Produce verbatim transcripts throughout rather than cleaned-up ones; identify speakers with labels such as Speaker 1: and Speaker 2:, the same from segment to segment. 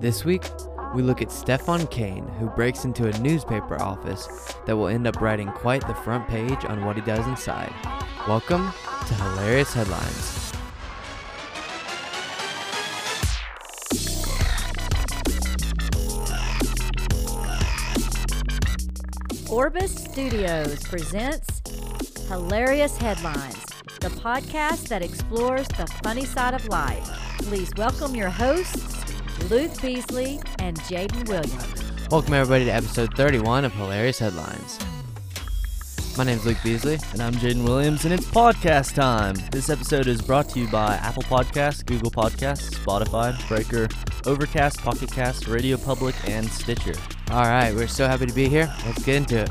Speaker 1: This week, we look at Stefan Kane, who breaks into a newspaper office that will end up writing quite the front page on what he does inside. Welcome to Hilarious Headlines.
Speaker 2: Orbis Studios presents Hilarious Headlines, the podcast that explores the funny side of life. Please welcome your hosts, Luke Beasley and Jaden Williams.
Speaker 1: Welcome everybody to episode thirty-one of Hilarious Headlines. My name's Luke Beasley.
Speaker 3: And I'm Jaden Williams, and it's podcast time. This episode is brought to you by Apple Podcasts, Google Podcasts, Spotify, Breaker, Overcast, Pocket Cast, Radio Public, and Stitcher.
Speaker 1: All right, we're so happy to be here. Let's get into it.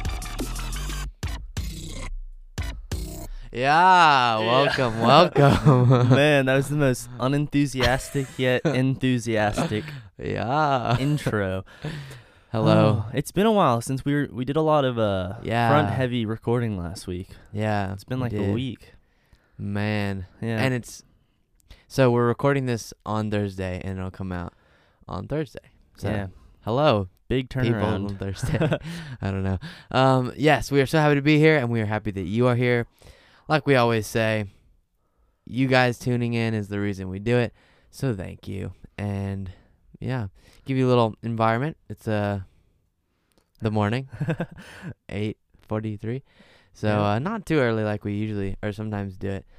Speaker 1: Yeah, welcome,
Speaker 3: Yeah.
Speaker 1: welcome.
Speaker 3: Man, that was the most unenthusiastic yet enthusiastic
Speaker 1: Yeah.
Speaker 3: intro.
Speaker 1: Hello.
Speaker 3: Oh, it's been a while since we were, we did a lot of uh
Speaker 1: Yeah.
Speaker 3: front heavy recording last week.
Speaker 1: Yeah.
Speaker 3: It's been
Speaker 1: we
Speaker 3: like a
Speaker 1: did.
Speaker 3: week.
Speaker 1: Man.
Speaker 3: Yeah.
Speaker 1: And it's, so we're recording this on Thursday, and it'll come out on Thursday. So,
Speaker 3: yeah.
Speaker 1: hello,
Speaker 3: Big
Speaker 1: people
Speaker 3: turnaround.
Speaker 1: on Thursday. I don't know. Um, yes, we are so happy to be here, and we are happy that you are here. Like we always say, you guys tuning in is the reason we do it. So thank you. And yeah, give you a little environment. It's uh the morning, eight forty-three. So
Speaker 3: Yeah.
Speaker 1: uh, not too early like we usually or sometimes do it.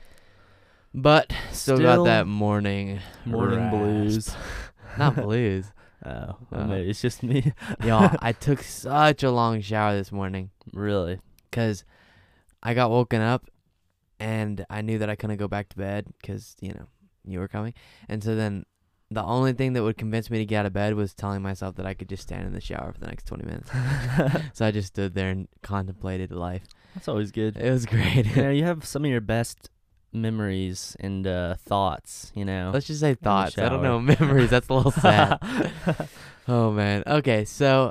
Speaker 1: But still,
Speaker 3: Still
Speaker 1: got that morning
Speaker 3: morning
Speaker 1: rasp.
Speaker 3: blues.
Speaker 1: Not blues.
Speaker 3: Oh,
Speaker 1: Uh,
Speaker 3: maybe it's just me.
Speaker 1: Y'all, I took such a long shower this morning
Speaker 3: Really?
Speaker 1: because I got woken up and I knew that I couldn't go back to bed because, you know, you were coming. And so then the only thing that would convince me to get out of bed was telling myself that I could just stand in the shower for the next twenty minutes. So I just stood there and contemplated life.
Speaker 3: That's always good.
Speaker 1: It was great.
Speaker 3: You know, you have some of your best memories and uh, thoughts, you know.
Speaker 1: Let's just say
Speaker 3: the
Speaker 1: thoughts. I don't
Speaker 3: shower.
Speaker 1: know. Memories. That's a little sad. Oh, man. Okay, so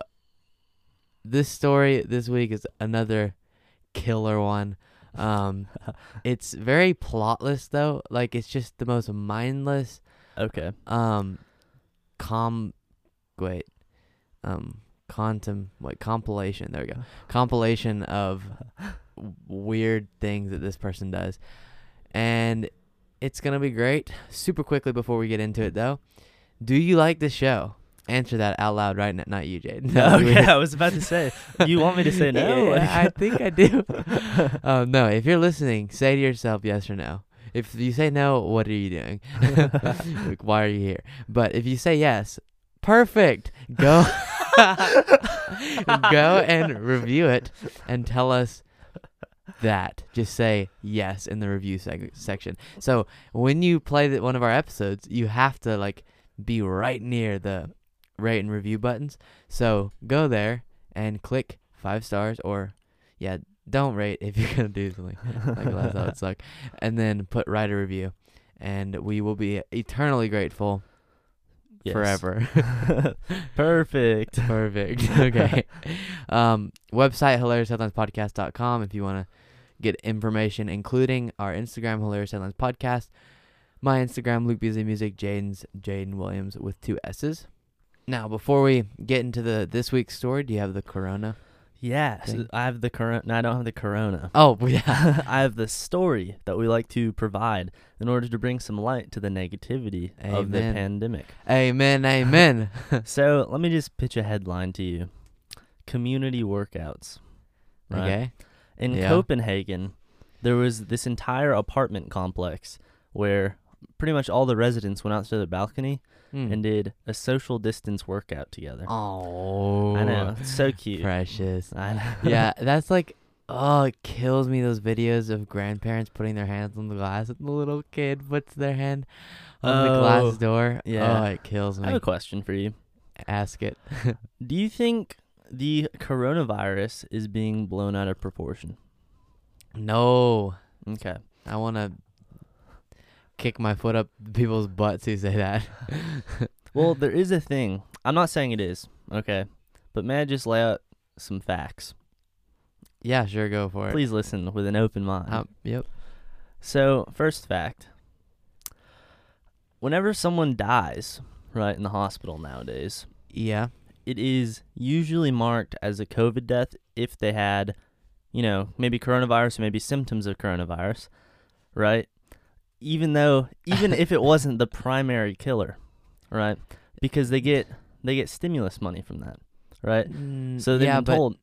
Speaker 1: this story this week is another killer one. Um, it's very plotless, though. Like, it's just the most mindless,
Speaker 3: Okay.
Speaker 1: um, com, wait, um, contem, what, compilation, there we go. Compilation of w- weird things that this person does. And it's going to be great. Super quickly before we get into it, though. Do you like the show? Answer that out loud right now. Not you, Jade. No,
Speaker 3: Okay, I was about to say. You want me to say no?
Speaker 1: Yeah, I think I do. um, no, if you're listening, say to yourself yes or no. If you say no, what are you doing? Like, why are you here? But if you say yes, perfect. Go, go and review it and tell us that. Just say yes in the review seg- section. So when you play the, one of our episodes, you have to like be right near the rate and review buttons. So go there and click five stars, or yeah, don't rate if you're gonna do something like that. That would suck. And then put write a review, and we will be eternally grateful.
Speaker 3: Yes.
Speaker 1: Forever.
Speaker 3: Perfect.
Speaker 1: Perfect. Okay. Um, website hilarious headlines podcast dot com if you want to get information, including our Instagram, Hilarious Headlines Podcast. My Instagram, Luke Beasley Music, Jaden's Jaden Williams with two S's. Now, before we get into the this week's story, do you have the corona?
Speaker 3: Yes.
Speaker 1: Thing.
Speaker 3: I have the corona. No, I don't have the corona.
Speaker 1: Oh, yeah.
Speaker 3: I have the story that we like to provide in order to bring some light to the negativity of the
Speaker 1: Amen.
Speaker 3: pandemic.
Speaker 1: Amen, amen.
Speaker 3: So let me just pitch a headline to you. Community workouts. Right?
Speaker 1: Okay.
Speaker 3: In
Speaker 1: Yeah.
Speaker 3: Copenhagen, there was this entire apartment complex where pretty much all the residents went out to the balcony
Speaker 1: Hmm.
Speaker 3: and did a social distance workout together.
Speaker 1: Oh.
Speaker 3: I know. It's so cute.
Speaker 1: Precious.
Speaker 3: I know.
Speaker 1: Yeah, that's like, oh, it kills me, those videos of grandparents putting their hands on the glass and the little kid puts their hand on the
Speaker 3: Oh,
Speaker 1: glass door.
Speaker 3: yeah.
Speaker 1: Oh, it kills
Speaker 3: I
Speaker 1: me.
Speaker 3: have a question for you.
Speaker 1: Ask it.
Speaker 3: Do you think the coronavirus is being blown out of proportion?
Speaker 1: No.
Speaker 3: Okay.
Speaker 1: I want to kick my foot up people's butts who say that.
Speaker 3: Well, there is a thing. I'm not saying it is, okay? But may I just lay out some facts?
Speaker 1: Yeah, sure, go for it.
Speaker 3: Please listen with an open mind.
Speaker 1: Um, yep.
Speaker 3: So, first fact. Whenever someone dies right, in the hospital nowadays,
Speaker 1: Yeah.
Speaker 3: it is usually marked as a COVID death if they had, you know, maybe coronavirus or maybe symptoms of coronavirus, right? Even though, even if it wasn't the primary killer, right? Because they get they get stimulus money from that, right?
Speaker 1: Mm,
Speaker 3: So they've
Speaker 1: yeah,
Speaker 3: been
Speaker 1: but
Speaker 3: told,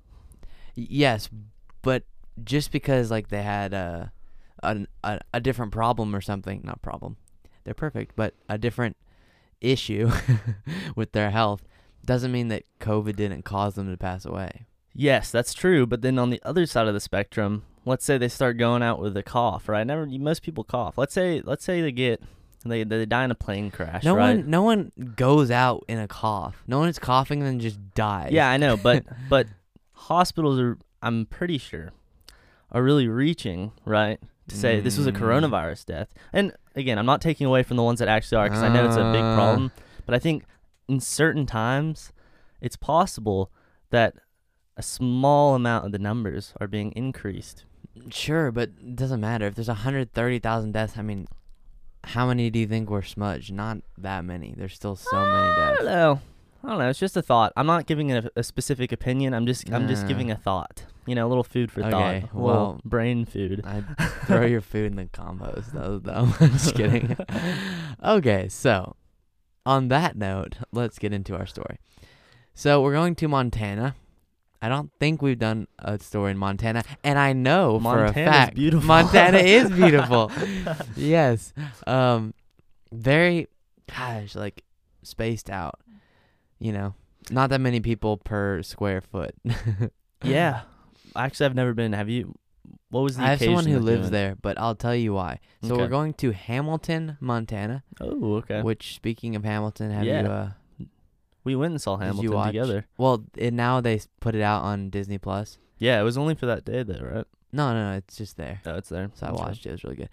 Speaker 1: yes, but just because like they had a, a a a different problem or something, not problem, they're perfect, but a different issue with their health doesn't mean that COVID didn't cause them to pass away.
Speaker 3: yes, that's true. But then on the other side of the spectrum, let's say they start going out with a cough, right? Never, most people cough. Let's say, let's say they get, they they die in a plane crash,
Speaker 1: No
Speaker 3: right?
Speaker 1: one, no one goes out in a cough. No one is coughing and then just dies.
Speaker 3: Yeah, I know, but but hospitals are, I'm pretty sure, are really reaching, right, to say this was a
Speaker 1: Mm.
Speaker 3: coronavirus death. And again, I'm not taking away from the ones that actually are, because I know it's a big
Speaker 1: Uh.
Speaker 3: problem. But I think in certain times, it's possible that a small amount of the numbers are being increased.
Speaker 1: Sure, but it doesn't matter if there's one hundred thirty thousand deaths. I mean, how many do you think were smudged? Not that many. There's still so many
Speaker 3: I don't
Speaker 1: deaths.
Speaker 3: know. I don't know. It's just a thought. I'm not giving it a, a specific opinion. I'm just I'm just
Speaker 1: Nah.
Speaker 3: giving a thought. You know, a little food for
Speaker 1: Okay,
Speaker 3: thought. A little
Speaker 1: well-
Speaker 3: brain food.
Speaker 1: I'd throw your food in the compost. That was dumb. I'm just kidding. Okay, so on that note, let's get into our story. So we're going to Montana. I don't think we've done a story in Montana, and I know for a
Speaker 3: Montana's
Speaker 1: fact
Speaker 3: beautiful.
Speaker 1: Montana is beautiful. Yes, um, very, gosh, like spaced out. You know, not that many people per square foot.
Speaker 3: Yeah. Actually, I've never been. Have you? What was the
Speaker 1: I have someone
Speaker 3: occasion
Speaker 1: who
Speaker 3: of
Speaker 1: lives
Speaker 3: doing-
Speaker 1: there, but I'll tell you why. So
Speaker 3: Okay.
Speaker 1: we're going to Hamilton, Montana.
Speaker 3: Oh, okay.
Speaker 1: Which, speaking of Hamilton, have
Speaker 3: Yeah.
Speaker 1: you? Uh,
Speaker 3: We went and saw
Speaker 1: did you
Speaker 3: Hamilton
Speaker 1: watch-
Speaker 3: together.
Speaker 1: Well, it, now they s- put it out on Disney Plus.
Speaker 3: Yeah, it was only for that day, though, right?
Speaker 1: No, no, no, it's just there.
Speaker 3: Oh, it's there.
Speaker 1: So I
Speaker 3: Okay.
Speaker 1: watched it. It was really good.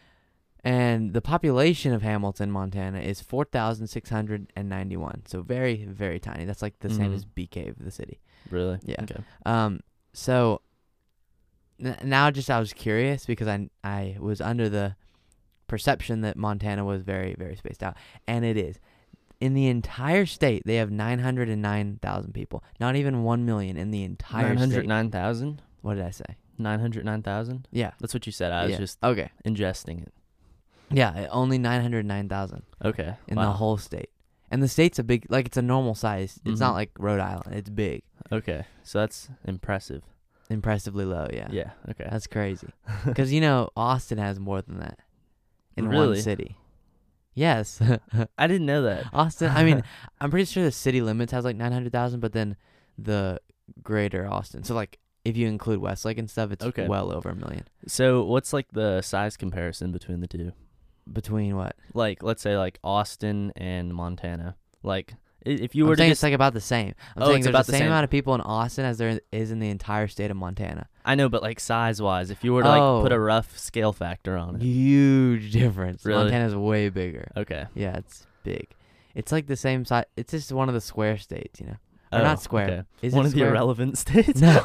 Speaker 1: And the population of Hamilton, Montana, is four thousand six hundred and ninety-one. So very, very tiny. That's like the same
Speaker 3: Mhm.
Speaker 1: as B Cave, the city.
Speaker 3: Really?
Speaker 1: Yeah.
Speaker 3: Okay.
Speaker 1: Um. So n- now, just I was curious because I I was under the perception that Montana was very, very spaced out, and it is. In the entire state, they have nine hundred nine thousand people. Not even one million in the entire
Speaker 3: Nine hundred
Speaker 1: state.
Speaker 3: nine thousand.
Speaker 1: What did I say?
Speaker 3: Nine hundred nine thousand.
Speaker 1: Yeah.
Speaker 3: That's what you said. I was
Speaker 1: yeah.
Speaker 3: just
Speaker 1: okay.
Speaker 3: ingesting it.
Speaker 1: Yeah, only nine hundred nine thousand
Speaker 3: Okay.
Speaker 1: in
Speaker 3: wow.
Speaker 1: the whole state. And the state's a big, like it's a normal size. It's
Speaker 3: Mhm.
Speaker 1: not like Rhode Island. It's big.
Speaker 3: Okay, so that's impressive.
Speaker 1: Impressively low, yeah.
Speaker 3: Yeah. Okay.
Speaker 1: That's crazy. Because, you know, Austin has more than that in
Speaker 3: Really?
Speaker 1: one city. Yes.
Speaker 3: I didn't know that.
Speaker 1: Austin, I mean, I'm pretty sure the city limits has like nine hundred thousand, but then the greater Austin. So, like, if you include Westlake and stuff, it's
Speaker 3: Okay.
Speaker 1: well over a million.
Speaker 3: So, what's like the size comparison between the two?
Speaker 1: Between what?
Speaker 3: Like, let's say like Austin and Montana. Like, i- if you were
Speaker 1: I'm
Speaker 3: to
Speaker 1: saying
Speaker 3: just,
Speaker 1: it's like about the same. I'm
Speaker 3: Oh,
Speaker 1: saying
Speaker 3: it's
Speaker 1: there's
Speaker 3: about
Speaker 1: the
Speaker 3: the
Speaker 1: same,
Speaker 3: same.
Speaker 1: amount of people in Austin as there is in the entire state of Montana.
Speaker 3: I know, but like size wise, if you were to
Speaker 1: Oh.
Speaker 3: like put a rough scale factor on it.
Speaker 1: Huge difference.
Speaker 3: Really?
Speaker 1: Montana's way bigger.
Speaker 3: Okay.
Speaker 1: Yeah, it's big. It's like the same size. It's just one of the square states, you know. Or
Speaker 3: Oh,
Speaker 1: not square.
Speaker 3: okay.
Speaker 1: Is
Speaker 3: One
Speaker 1: it
Speaker 3: of the
Speaker 1: square?
Speaker 3: irrelevant states.
Speaker 1: No.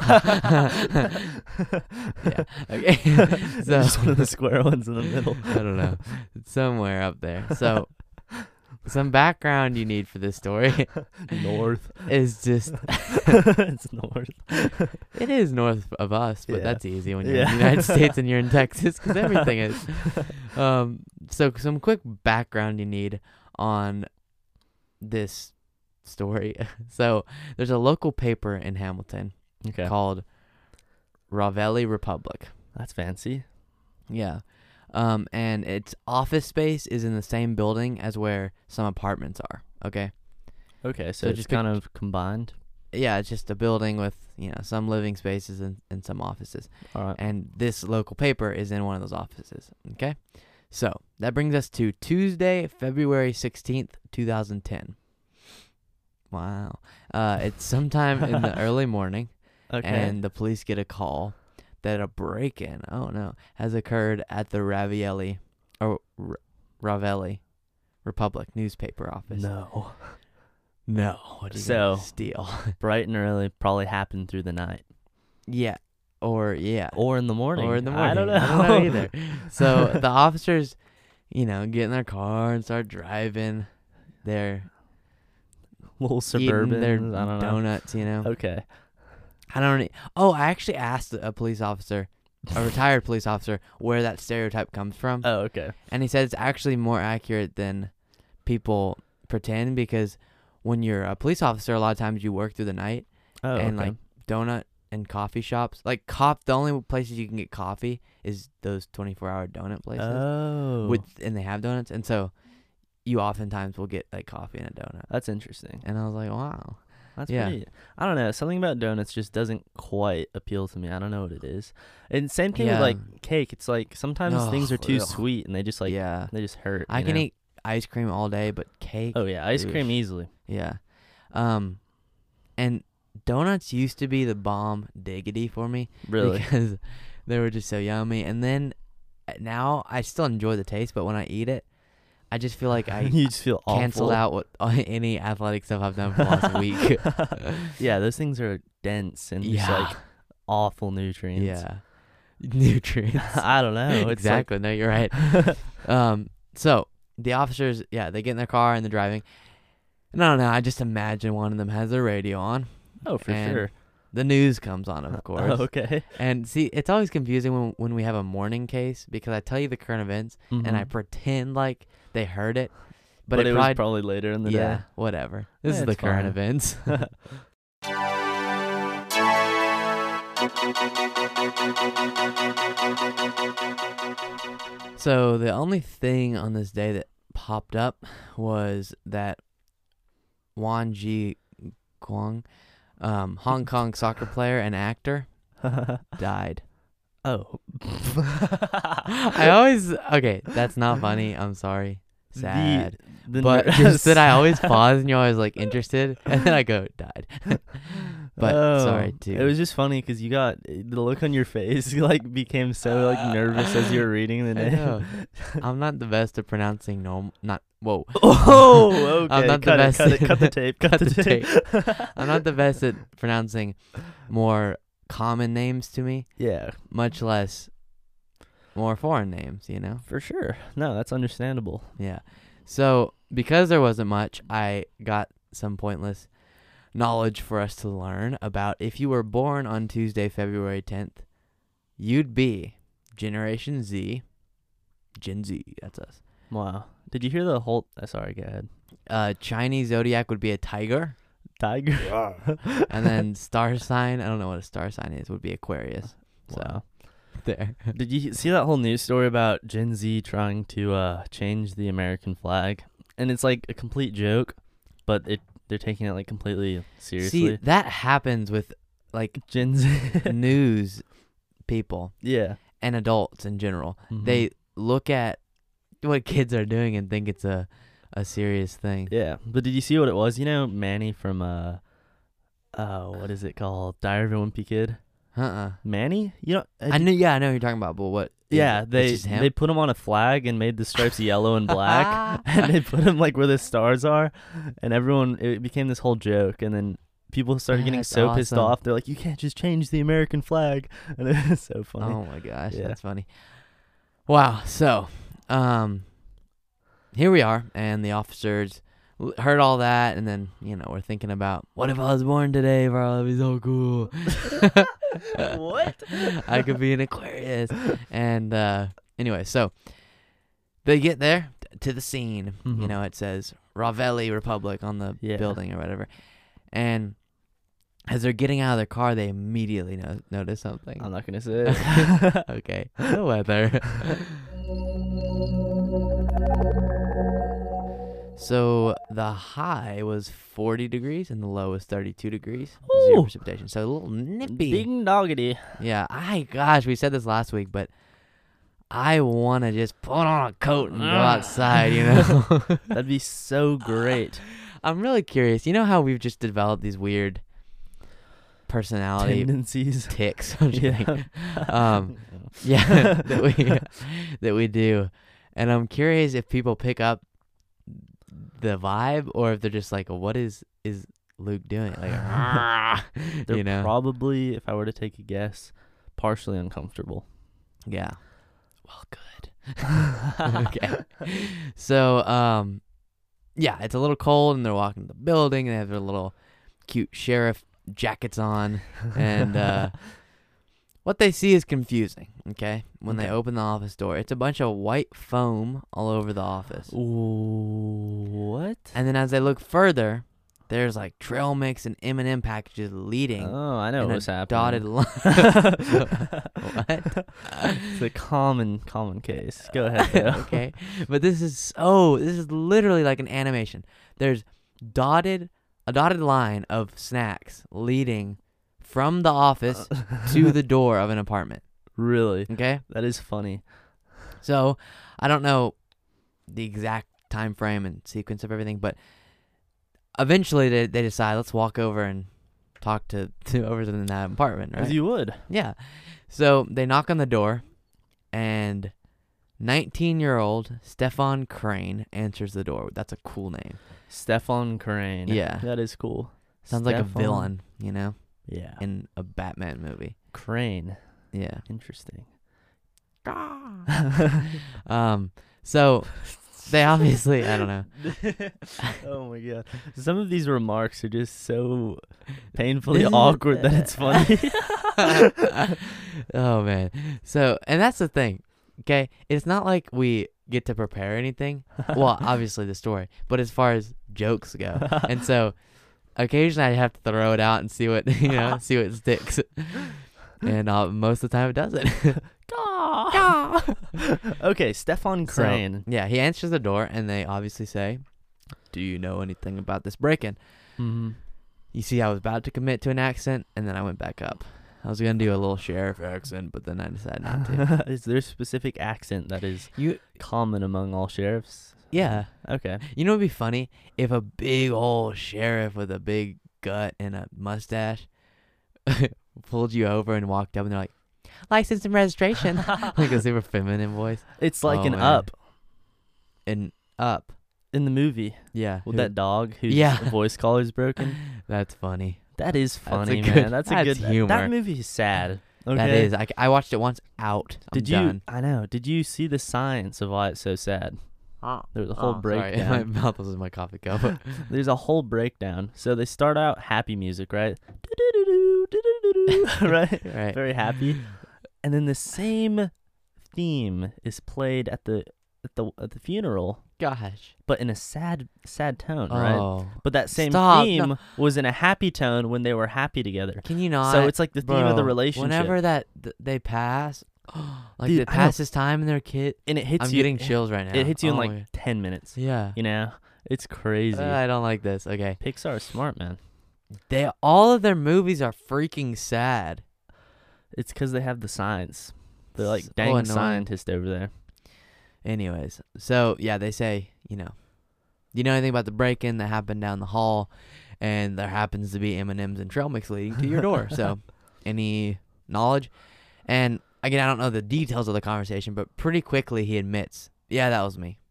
Speaker 1: Yeah. Okay. So
Speaker 3: Just one of the square ones in the middle.
Speaker 1: I don't know. It's somewhere up there. So some background you need for this story
Speaker 3: North.
Speaker 1: is just
Speaker 3: It's north.
Speaker 1: it is north of us, but
Speaker 3: Yeah.
Speaker 1: that's easy when you're in
Speaker 3: Yeah.
Speaker 1: the United States and you're in Texas because everything is. Um. So some quick background you need on this story. So there's a local paper in Hamilton
Speaker 3: Okay.
Speaker 1: called Ravelli Republic.
Speaker 3: That's fancy.
Speaker 1: Yeah. Um, and its office space is in the same building as where some apartments are. Okay.
Speaker 3: Okay, so,
Speaker 1: So
Speaker 3: it's
Speaker 1: just
Speaker 3: kind of combined.
Speaker 1: Yeah, it's just a building with, you know, some living spaces and, and some offices.
Speaker 3: All right.
Speaker 1: And this local paper is in one of those offices. Okay. So that brings us to Tuesday, February sixteenth, twenty ten. Wow. Uh, it's sometime in the early morning.
Speaker 3: Okay.
Speaker 1: And the police get a call that a break-in, oh no, has occurred at the Ravielli or R- Ravelli Republic newspaper office.
Speaker 3: no.
Speaker 1: No. What are you
Speaker 3: So-
Speaker 1: gonna steal?
Speaker 3: Bright and early probably happened through the night.
Speaker 1: Yeah. Or yeah.
Speaker 3: Or in the morning.
Speaker 1: Or in the morning.
Speaker 3: I don't know.
Speaker 1: I don't know either. So the officers, you know, get in their car and start driving. their
Speaker 3: Little
Speaker 1: eating
Speaker 3: suburban.
Speaker 1: their
Speaker 3: I don't know.
Speaker 1: donuts, you know.
Speaker 3: Okay.
Speaker 1: I don't. e- Oh, I actually asked a police officer, a retired police officer, where that stereotype comes from,
Speaker 3: Oh, okay.
Speaker 1: and he said it's actually more accurate than people pretend, because when you're a police officer, a lot of times you work through the night,
Speaker 3: Oh,
Speaker 1: and
Speaker 3: okay.
Speaker 1: like donut and coffee shops, like cop, the only places you can get coffee is those twenty-four hour donut places.
Speaker 3: Oh.
Speaker 1: With and they have donuts, and so you oftentimes will get like coffee and a donut.
Speaker 3: That's interesting.
Speaker 1: And I was like, wow.
Speaker 3: That's
Speaker 1: Yeah.
Speaker 3: pretty. I don't know. Something about donuts just doesn't quite appeal to me. I don't know what it is. And same thing with
Speaker 1: Yeah.
Speaker 3: like cake. It's like sometimes
Speaker 1: Ugh,
Speaker 3: things are too
Speaker 1: ugh.
Speaker 3: sweet and they just like
Speaker 1: Yeah,
Speaker 3: they just hurt.
Speaker 1: I
Speaker 3: you
Speaker 1: can
Speaker 3: know?
Speaker 1: eat ice cream all day, but cake.
Speaker 3: Oh yeah, ice cream
Speaker 1: Oof.
Speaker 3: easily.
Speaker 1: Yeah. Um, and donuts used to be the bomb diggity for me.
Speaker 3: Really.
Speaker 1: Because they were just so yummy. And then uh, now I still enjoy the taste, but when I eat it, I just feel like I
Speaker 3: you just feel
Speaker 1: canceled
Speaker 3: awful.
Speaker 1: out what any athletic stuff I've done for the last week.
Speaker 3: Yeah, those things are dense and just
Speaker 1: Yeah.
Speaker 3: like awful nutrients.
Speaker 1: Yeah. Nutrients.
Speaker 3: I don't know. It's
Speaker 1: Exactly. No, you're right. um, so the officers, yeah, they get in their car and they're driving. And I don't know. I just imagine one of them has their radio on.
Speaker 3: Like, oh, for
Speaker 1: and
Speaker 3: sure.
Speaker 1: The news comes on, of course.
Speaker 3: Oh, okay.
Speaker 1: And see, it's always confusing when when we have a morning case, because I tell you the current events and I
Speaker 3: Mhm.
Speaker 1: pretend like they heard it, but,
Speaker 3: But,
Speaker 1: it,
Speaker 3: it
Speaker 1: probably,
Speaker 3: was probably later in the
Speaker 1: yeah,
Speaker 3: day.
Speaker 1: whatever. This
Speaker 3: Yeah,
Speaker 1: is the
Speaker 3: it's
Speaker 1: current
Speaker 3: fine.
Speaker 1: events. So the only thing on this day that popped up was that Wan Ji Guang, um, Hong Kong soccer player and actor, died.
Speaker 3: Oh.
Speaker 1: I always okay. That's not funny. I'm sorry. Sad.
Speaker 3: The
Speaker 1: But
Speaker 3: ner-
Speaker 1: just that I always pause and you're always like interested, and then I go died. But
Speaker 3: Oh,
Speaker 1: sorry too.
Speaker 3: It was just funny because you got the look on your face. You like became so like nervous as you were reading the
Speaker 1: I
Speaker 3: name.
Speaker 1: know. I'm not the best at pronouncing norm. Not whoa.
Speaker 3: Oh, okay.
Speaker 1: I'm not the
Speaker 3: cut
Speaker 1: best.
Speaker 3: It, cut it. Cut the tape. Cut,
Speaker 1: Cut
Speaker 3: the,
Speaker 1: the
Speaker 3: tape.
Speaker 1: I'm not the best at pronouncing more common names to me,
Speaker 3: Yeah,
Speaker 1: much less more foreign names. You know.
Speaker 3: for sure. No, that's understandable.
Speaker 1: Yeah. So because there wasn't much, I got some pointless knowledge for us to learn about. If you were born on Tuesday, February tenth, you'd be Generation Z. Gen Z, that's us.
Speaker 3: Wow. Did you hear the whole? Uh, sorry, go ahead.
Speaker 1: Uh, Chinese zodiac would be a tiger.
Speaker 3: Tiger.
Speaker 1: And then star sign, I don't know what a star sign is, would be Aquarius. So
Speaker 3: Wow.
Speaker 1: there.
Speaker 3: Did you see that whole news story about Gen Z trying to uh, change the American flag? And it's like a complete joke, but it they're taking it like completely seriously.
Speaker 1: See, that happens with like
Speaker 3: Gen Z.
Speaker 1: news people
Speaker 3: Yeah.
Speaker 1: and adults in general.
Speaker 3: Mhm.
Speaker 1: They look at what kids are doing and think it's a a serious thing.
Speaker 3: Yeah. But did you see what it was? You know, Manny from uh, uh, what is it called? Diary of a Wimpy Kid.
Speaker 1: Uh-uh.
Speaker 3: Manny? You know,
Speaker 1: I knew. Yeah, I know who you're talking about. But what? is
Speaker 3: Yeah,
Speaker 1: it? It's
Speaker 3: they
Speaker 1: just him?
Speaker 3: they put him on a flag and made the stripes yellow and black, and they put him like where the stars are, and everyone it became this whole joke, and then people started getting
Speaker 1: That's
Speaker 3: so pissed
Speaker 1: awesome.
Speaker 3: off. They're like, "You can't just change the American flag," and it was so funny.
Speaker 1: Oh my gosh,
Speaker 3: Yeah.
Speaker 1: that's funny. Wow. So, um, here we are, and the officers l- heard all that, and then you know we're thinking about what if I was born today, bro? That'd be so cool.
Speaker 3: What?
Speaker 1: I could be an Aquarius. And uh, anyway, so they get there t- to the scene. You
Speaker 3: Mhm.
Speaker 1: know, it says Ravelli Republic on the
Speaker 3: Yeah.
Speaker 1: building or whatever. And as they're getting out of their car, they immediately no- notice something.
Speaker 3: I'm not gonna say it.
Speaker 1: Okay, the weather. So the high was forty degrees and the low was thirty-two degrees. Zero
Speaker 3: Ooh.
Speaker 1: precipitation. So a little nippy.
Speaker 3: Big doggity.
Speaker 1: Yeah, I gosh, we said this last week, but I want to just put on a coat and go outside, you know.
Speaker 3: That'd be so great.
Speaker 1: I'm really curious. You know how we've just developed these weird personality
Speaker 3: Tendencies.
Speaker 1: ticks? I'm just kidding.
Speaker 3: Yeah.
Speaker 1: Um, yeah, that we that we do, and I'm curious if people pick up the vibe or if they're just like, what is is Luke doing? Like,
Speaker 3: They're
Speaker 1: you know?
Speaker 3: probably, if I were to take a guess, partially uncomfortable.
Speaker 1: Yeah. Well, good. Okay. So, um, yeah, it's a little cold, and they're walking to the building. They have their little cute sheriff jackets on, and uh, what they see is confusing. Okay, when
Speaker 3: Okay.
Speaker 1: they open the office door, it's a bunch of white foam all over the office.
Speaker 3: Ooh, what?
Speaker 1: And then as they look further, there's like trail mix and M and M packages leading
Speaker 3: Oh, I know
Speaker 1: in
Speaker 3: what
Speaker 1: a
Speaker 3: was happening.
Speaker 1: dotted line. What?
Speaker 3: It's a common, common case. Go ahead, Theo.
Speaker 1: Okay, but this is oh, this is literally like an animation. There's dotted a dotted line of snacks leading from the office to the door of an apartment.
Speaker 3: Really?
Speaker 1: Okay,
Speaker 3: That is funny.
Speaker 1: so I don't know the exact time frame and sequence of everything, but eventually they they decide let's walk over and talk to to over in that apartment,
Speaker 3: As
Speaker 1: right?
Speaker 3: you would.
Speaker 1: Yeah. So they knock on the door, and nineteen-year-old Stefan Crane answers the door. That's a cool name.
Speaker 3: Stefan Crane.
Speaker 1: Yeah.
Speaker 3: That is cool.
Speaker 1: Sounds like a
Speaker 3: Stefan-
Speaker 1: villain, you know,
Speaker 3: Yeah.
Speaker 1: in a Batman movie.
Speaker 3: Crane.
Speaker 1: Yeah.
Speaker 3: Interesting.
Speaker 1: Um. So they obviously, I don't know.
Speaker 3: Oh my god. Some of these remarks are just so painfully
Speaker 1: This is-
Speaker 3: awkward that it's funny.
Speaker 1: Oh man. So, and that's the thing. Okay, it's not like we get to prepare anything. Well, obviously the story, but as far as jokes go, and so occasionally I have to throw it out and see what you know, see what sticks. And uh, most of the time it doesn't.
Speaker 3: Okay, Stefan
Speaker 1: So,
Speaker 3: Crane.
Speaker 1: yeah, he answers the door, and they obviously say, "Do you know anything about this break-in?"
Speaker 3: Mm-hmm.
Speaker 1: You see, I was about to commit to an accent, and then I went back up. I was gonna do a little sheriff accent, but then I decided not to.
Speaker 3: Is there a specific accent that is
Speaker 1: You,
Speaker 3: common among all sheriffs?
Speaker 1: yeah.
Speaker 3: Okay.
Speaker 1: You know what'd be funny? If a big old sheriff with a big gut and a mustache pulled you over and walked up, and they're like, "License and registration," like a super feminine voice.
Speaker 3: It's like
Speaker 1: Oh,
Speaker 3: an
Speaker 1: man.
Speaker 3: Up
Speaker 1: And up,
Speaker 3: in the movie
Speaker 1: yeah.
Speaker 3: with
Speaker 1: who-
Speaker 3: that dog whose
Speaker 1: Yeah.
Speaker 3: voice collar's broken.
Speaker 1: That's funny.
Speaker 3: That is
Speaker 1: a
Speaker 3: funny,
Speaker 1: good-
Speaker 3: man. That's a
Speaker 1: that's
Speaker 3: good
Speaker 1: humor.
Speaker 3: That movie is sad. Okay.
Speaker 1: That is. I, I watched it once. Out. I'm
Speaker 3: Did you?
Speaker 1: done.
Speaker 3: I know. Did you see the science of why it's so sad? There's a whole
Speaker 1: Oh, sorry.
Speaker 3: breakdown.
Speaker 1: My mouth was in my coffee cup.
Speaker 3: There's a whole breakdown. So they start out happy music, right? Do-do-do-do, do-do-do-do, right?
Speaker 1: Right.
Speaker 3: Very happy. And then the same theme is played at the at the at the funeral,
Speaker 1: Gosh.
Speaker 3: but in a sad sad tone, right?
Speaker 1: Oh.
Speaker 3: But that same
Speaker 1: Stop,
Speaker 3: theme
Speaker 1: no.
Speaker 3: was in a happy tone when they were happy together.
Speaker 1: Can you not?
Speaker 3: So it's like the theme of the
Speaker 1: Bro,
Speaker 3: relationship.
Speaker 1: Whenever that th- they pass, like
Speaker 3: Dude,
Speaker 1: they
Speaker 3: I know.
Speaker 1: pass this time and their kid,
Speaker 3: and it hits
Speaker 1: I'm
Speaker 3: you.
Speaker 1: getting chills right now.
Speaker 3: It hits you in
Speaker 1: Oh
Speaker 3: like
Speaker 1: my-
Speaker 3: ten minutes.
Speaker 1: yeah.
Speaker 3: You know, it's crazy.
Speaker 1: Uh, I don't like this. Okay.
Speaker 3: Pixar is smart, man.
Speaker 1: They all of their movies are freaking sad.
Speaker 3: It's because they have the science. They're like
Speaker 1: So
Speaker 3: dang
Speaker 1: annoying.
Speaker 3: scientist over there.
Speaker 1: Anyways, so yeah, they say, you know, you know anything about the break-in that happened down the hall, and there happens to be M and M's and trail mix leading to your door. So, any knowledge? And again, I don't know the details of the conversation, but pretty quickly he admits, yeah, that was me.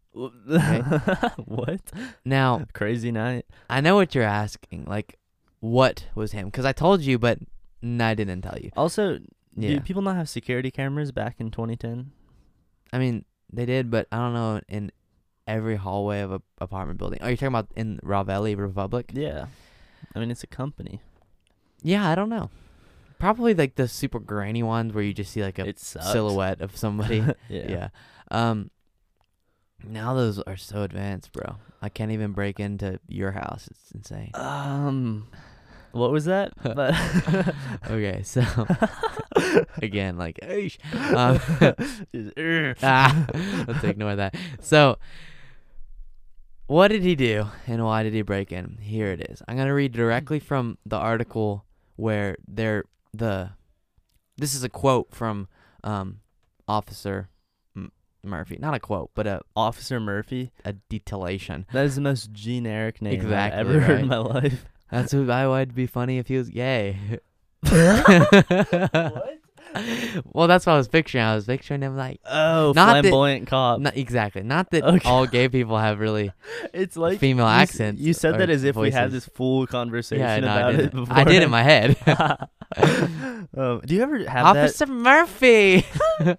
Speaker 3: What?
Speaker 1: Now,
Speaker 3: Crazy night.
Speaker 1: I know what you're asking, like, what was him? Because I told you, but n- I didn't tell you.
Speaker 3: Also,
Speaker 1: Yeah,
Speaker 3: do people not have security cameras back in twenty ten?
Speaker 1: I mean they did, but I don't know in every hallway of a apartment building. Oh, you're talking about in Ravelli Republic?
Speaker 3: Yeah. I mean, it's a company.
Speaker 1: Yeah, I don't know. Probably like the super grainy ones where you just see like a
Speaker 3: It sucks.
Speaker 1: silhouette of somebody.
Speaker 3: Yeah.
Speaker 1: Yeah. Um. Now those are so advanced, bro. I can't even break into your house. It's insane.
Speaker 3: Um, what was that? But
Speaker 1: Okay, so again, like, "Eish." um,
Speaker 3: Just, "Urgh."
Speaker 1: ah, let's ignore that. So, what did he do, and why did he break in? Here it is. I'm gonna read directly from the article where they're the. This is a quote from um, Officer M- Murphy. Not a quote, but a
Speaker 3: Officer Murphy.
Speaker 1: a detailation.
Speaker 3: That is the most generic name
Speaker 1: Exactly,
Speaker 3: I've ever heard in
Speaker 1: right?
Speaker 3: my life.
Speaker 1: That's who I would be funny if he was gay.
Speaker 3: What?
Speaker 1: Well, that's what I was picturing. I was picturing him like,
Speaker 3: Oh,
Speaker 1: Not that-
Speaker 3: flamboyant cop.
Speaker 1: not exactly. Not that
Speaker 3: Okay.
Speaker 1: all gay people have really
Speaker 3: It's like
Speaker 1: female
Speaker 3: you s-
Speaker 1: accents.
Speaker 3: You said
Speaker 1: or
Speaker 3: that as if we had
Speaker 1: voices.
Speaker 3: this full conversation
Speaker 1: Yeah, no, I
Speaker 3: about it
Speaker 1: didn't.
Speaker 3: before.
Speaker 1: I did in my head.
Speaker 3: um, do you ever have
Speaker 1: Officer Murphy.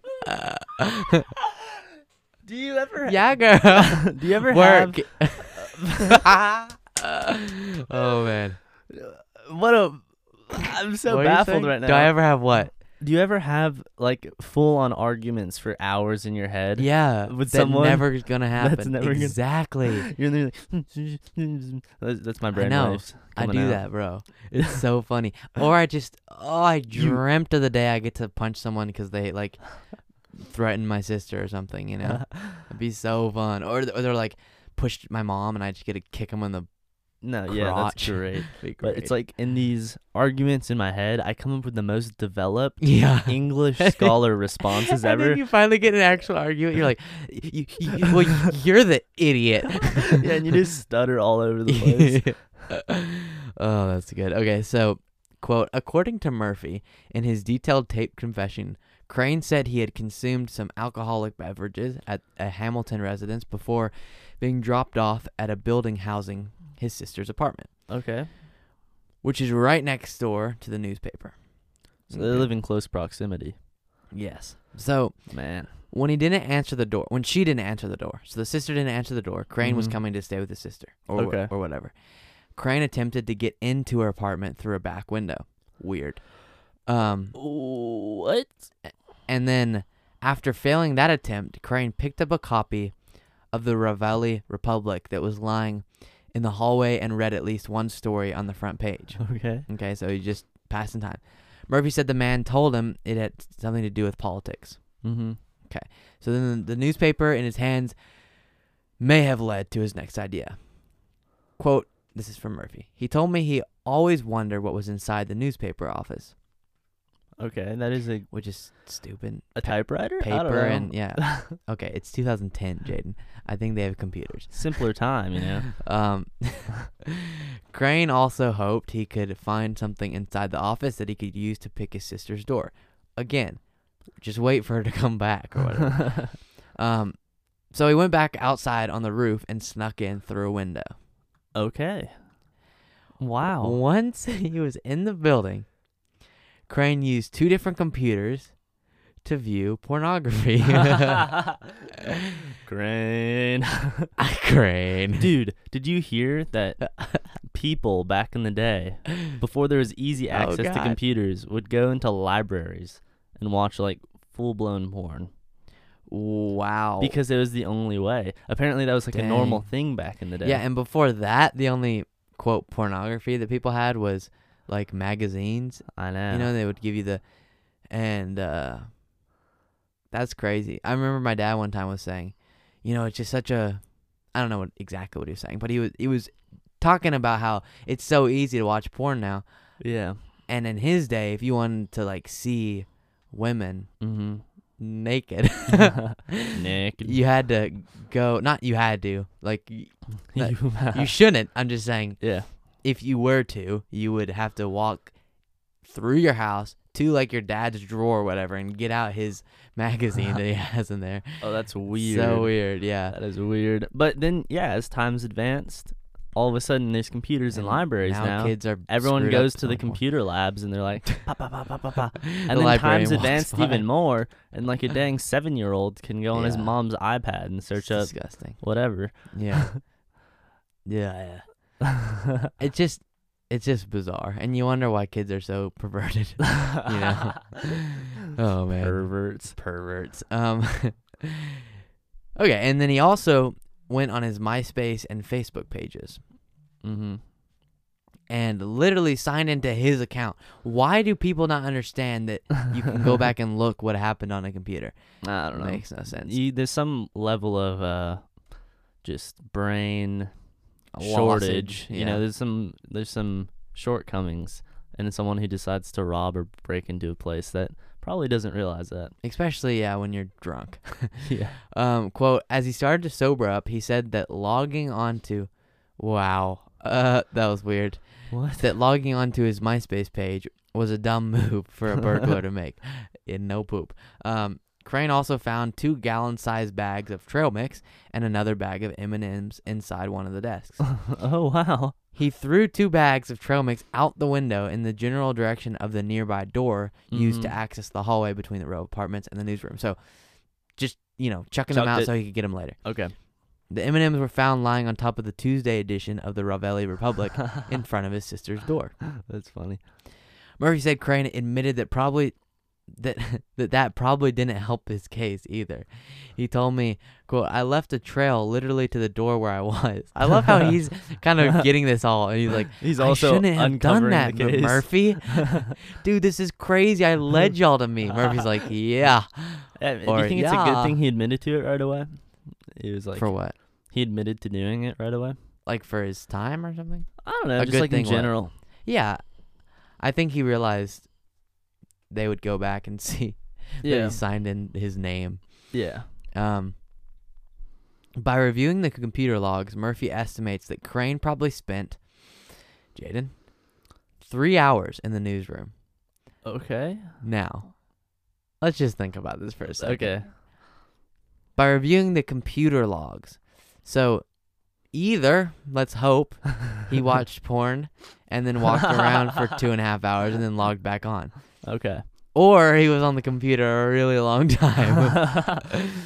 Speaker 3: that? Do you ever?
Speaker 1: Yeah, girl.
Speaker 3: Do you ever
Speaker 1: Work.
Speaker 3: have?
Speaker 1: Oh man.
Speaker 3: What a I'm so
Speaker 1: What are you
Speaker 3: baffled
Speaker 1: saying?
Speaker 3: right now.
Speaker 1: Do I ever have what?
Speaker 3: Do you ever have like full on arguments for hours in your head?
Speaker 1: Yeah,
Speaker 3: With
Speaker 1: that
Speaker 3: someone
Speaker 1: never is gonna happen.
Speaker 3: that's never gonna-
Speaker 1: exactly.
Speaker 3: You're in there like, that's, that's my brain
Speaker 1: know.
Speaker 3: waves.
Speaker 1: I
Speaker 3: coming
Speaker 1: do
Speaker 3: out.
Speaker 1: that, bro. It's so funny. Or I just, oh, I dreamt of the day I get to punch someone because they like threatened my sister or something. You know, it'd be so fun. Or, th- or they're like pushed my mom, and I just get to kick them in the.
Speaker 3: No, yeah, that's
Speaker 1: crotch.
Speaker 3: great.
Speaker 1: Be
Speaker 3: But it's
Speaker 1: great.
Speaker 3: like in these arguments in my head, I come up with the most developed
Speaker 1: yeah.
Speaker 3: English scholar responses
Speaker 1: And
Speaker 3: ever.
Speaker 1: then you finally get an actual argument. You're like, you, you, you- well, you're the idiot.
Speaker 3: Yeah, and you just stutter all over the place.
Speaker 1: Oh, that's good. Okay, so, quote, according to Murphy, in his detailed tape confession, Crane said he had consumed some alcoholic beverages at a Hamilton residence before being dropped off at a building housing his sister's apartment,
Speaker 3: Okay.
Speaker 1: which is right next door to the newspaper.
Speaker 3: So they live in close proximity.
Speaker 1: Yes. So,
Speaker 3: Man.
Speaker 1: when he didn't answer the door, when she didn't answer the door, so the sister didn't answer the door, Crane was
Speaker 3: Mhm.
Speaker 1: coming to stay with his sister, or wh-
Speaker 3: Okay.
Speaker 1: or whatever. Crane attempted to get into her apartment through a back window. Weird. Um,
Speaker 3: What?
Speaker 1: and then after failing that attempt, Crane picked up a copy of the Ravelli Republic that was lying in the hallway and read at least one story on the front page.
Speaker 3: Okay.
Speaker 1: Okay, so he just passing time. Murphy said the man told him it had something to do with politics.
Speaker 3: Mm-hmm.
Speaker 1: So then the newspaper in his hands may have led to his next idea. Quote, this is from Murphy. He told me he always wondered what was inside the newspaper office,
Speaker 3: Okay, that is a
Speaker 1: which is stupid.
Speaker 3: a typewriter. I don't
Speaker 1: Paper
Speaker 3: know.
Speaker 1: and, yeah. Okay, it's two thousand ten, Jaden. I think they have computers.
Speaker 3: Simpler time, you know.
Speaker 1: Um, Crane also hoped he could find something inside the office that he could use to pick his sister's door. Again, just wait for her to come back or whatever. um, so he went back outside on the roof and snuck in through a window.
Speaker 3: Okay. Wow.
Speaker 1: Once he was in the building, Crane used two different computers to view pornography.
Speaker 3: Crane.
Speaker 1: Crane.
Speaker 3: Dude, did you hear that people back in the day, before there was easy
Speaker 1: Oh,
Speaker 3: access to
Speaker 1: God.
Speaker 3: computers, would go into libraries and watch like full-blown porn
Speaker 1: Wow.
Speaker 3: because it was the only way. Apparently that was like a normal
Speaker 1: Dang.
Speaker 3: thing back in the day.
Speaker 1: Yeah, and before that, the only, quote, pornography that people had was, like, magazines.
Speaker 3: I know.
Speaker 1: You know, they would give you the, and, uh, that's crazy. I remember my dad one time was saying, you know, it's just such a, I don't know what exactly what he was saying, but he was, he was talking about how it's so easy to watch porn now.
Speaker 3: Yeah.
Speaker 1: And in his day, if you wanted to, like, see women
Speaker 3: Mm-hmm.
Speaker 1: naked,
Speaker 3: Naked.
Speaker 1: you had to go, not you had to, like, y-
Speaker 3: You-
Speaker 1: you shouldn't. I'm just saying,
Speaker 3: yeah.
Speaker 1: if you were to, you would have to walk through your house to like your dad's drawer or whatever and get out his magazine that he has in there.
Speaker 3: Oh, that's weird.
Speaker 1: So weird, yeah.
Speaker 3: That is weird. But then, yeah, as time's advanced, all of a sudden there's computers in
Speaker 1: And
Speaker 3: libraries
Speaker 1: now.
Speaker 3: now.
Speaker 1: Kids are
Speaker 3: Everyone
Speaker 1: screwed
Speaker 3: goes
Speaker 1: up
Speaker 3: to the
Speaker 1: so much more.
Speaker 3: computer labs and they're like, pa, pa, pa, pa, pa, pa.
Speaker 1: The
Speaker 3: And then
Speaker 1: librarian
Speaker 3: time's
Speaker 1: walks
Speaker 3: advanced
Speaker 1: by.
Speaker 3: even more, and like a dang seven-year-old can go on his
Speaker 1: Yeah.
Speaker 3: mom's iPad and search
Speaker 1: It's
Speaker 3: up
Speaker 1: disgusting.
Speaker 3: whatever.
Speaker 1: Yeah. yeah, yeah. It just it's just bizarre. And you wonder why kids are so perverted. You know. Oh man.
Speaker 3: Perverts.
Speaker 1: Perverts. Um Okay, and then he also went on his MySpace and Facebook pages
Speaker 3: Mm-hmm.
Speaker 1: and literally signed into his account. Why do people not understand that you can go back and look what happened on a computer?
Speaker 3: I don't know.
Speaker 1: Makes no sense.
Speaker 3: You, there's some level of uh, just brain
Speaker 1: A
Speaker 3: shortage.
Speaker 1: lossage,
Speaker 3: You
Speaker 1: yeah.
Speaker 3: know, there's some there's some shortcomings, and it's someone who decides to rob or break into a place that probably doesn't realize that.
Speaker 1: Especially, yeah, when you're drunk.
Speaker 3: Yeah.
Speaker 1: Um, quote, as he started to sober up, he said that logging onto, wow, uh, that was weird,
Speaker 3: What?
Speaker 1: that logging onto his MySpace page was a dumb move for a burglar to make. In no poop. Um, Crane also found two gallon-sized bags of trail mix and another bag of M and M's inside one of the desks.
Speaker 3: Oh wow.
Speaker 1: He threw two bags of trail mix out the window in the general direction of the nearby door used to
Speaker 3: Mhm.
Speaker 1: access the hallway between the row of apartments and the newsroom. So, just, you know, chucking them
Speaker 3: Chucked
Speaker 1: out
Speaker 3: it.
Speaker 1: so he could get them later.
Speaker 3: Okay.
Speaker 1: The M and M's were found lying on top of the Tuesday edition of the Ravelli Republic in front of his sister's door.
Speaker 3: That's funny.
Speaker 1: Murphy said Crane admitted that probably that that that probably didn't help his case either. He told me, quote, "I left a trail literally to the door where I was." I love how he's kind of getting this all, and he's like,
Speaker 3: He's
Speaker 1: I
Speaker 3: also
Speaker 1: shouldn't have done
Speaker 3: uncovering
Speaker 1: that,
Speaker 3: the case.
Speaker 1: Murphy. Dude, this is crazy. I led y'all to me. Murphy's like, yeah.
Speaker 3: Uh, Do
Speaker 1: Or,
Speaker 3: you think it's a
Speaker 1: yeah.
Speaker 3: good thing he admitted to it right away? He was like,
Speaker 1: For what?
Speaker 3: he admitted to doing it right away.
Speaker 1: Like for his time or something?
Speaker 3: I don't know,
Speaker 1: A
Speaker 3: just
Speaker 1: good
Speaker 3: like in
Speaker 1: thing what?
Speaker 3: general.
Speaker 1: Yeah. I think he realized they would go back and see that
Speaker 3: Yeah,
Speaker 1: he signed in his name.
Speaker 3: yeah.
Speaker 1: Um, by reviewing the computer logs, Murphy estimates that Crane probably spent, Jaden, three hours in the newsroom.
Speaker 3: Okay.
Speaker 1: Now, let's just think about this for a second.
Speaker 3: Okay.
Speaker 1: By reviewing the computer logs. So, either, let's hope, he watched porn and then walked around for two and a half hours and then logged back on.
Speaker 3: Okay.
Speaker 1: Or he was on the computer a really long time.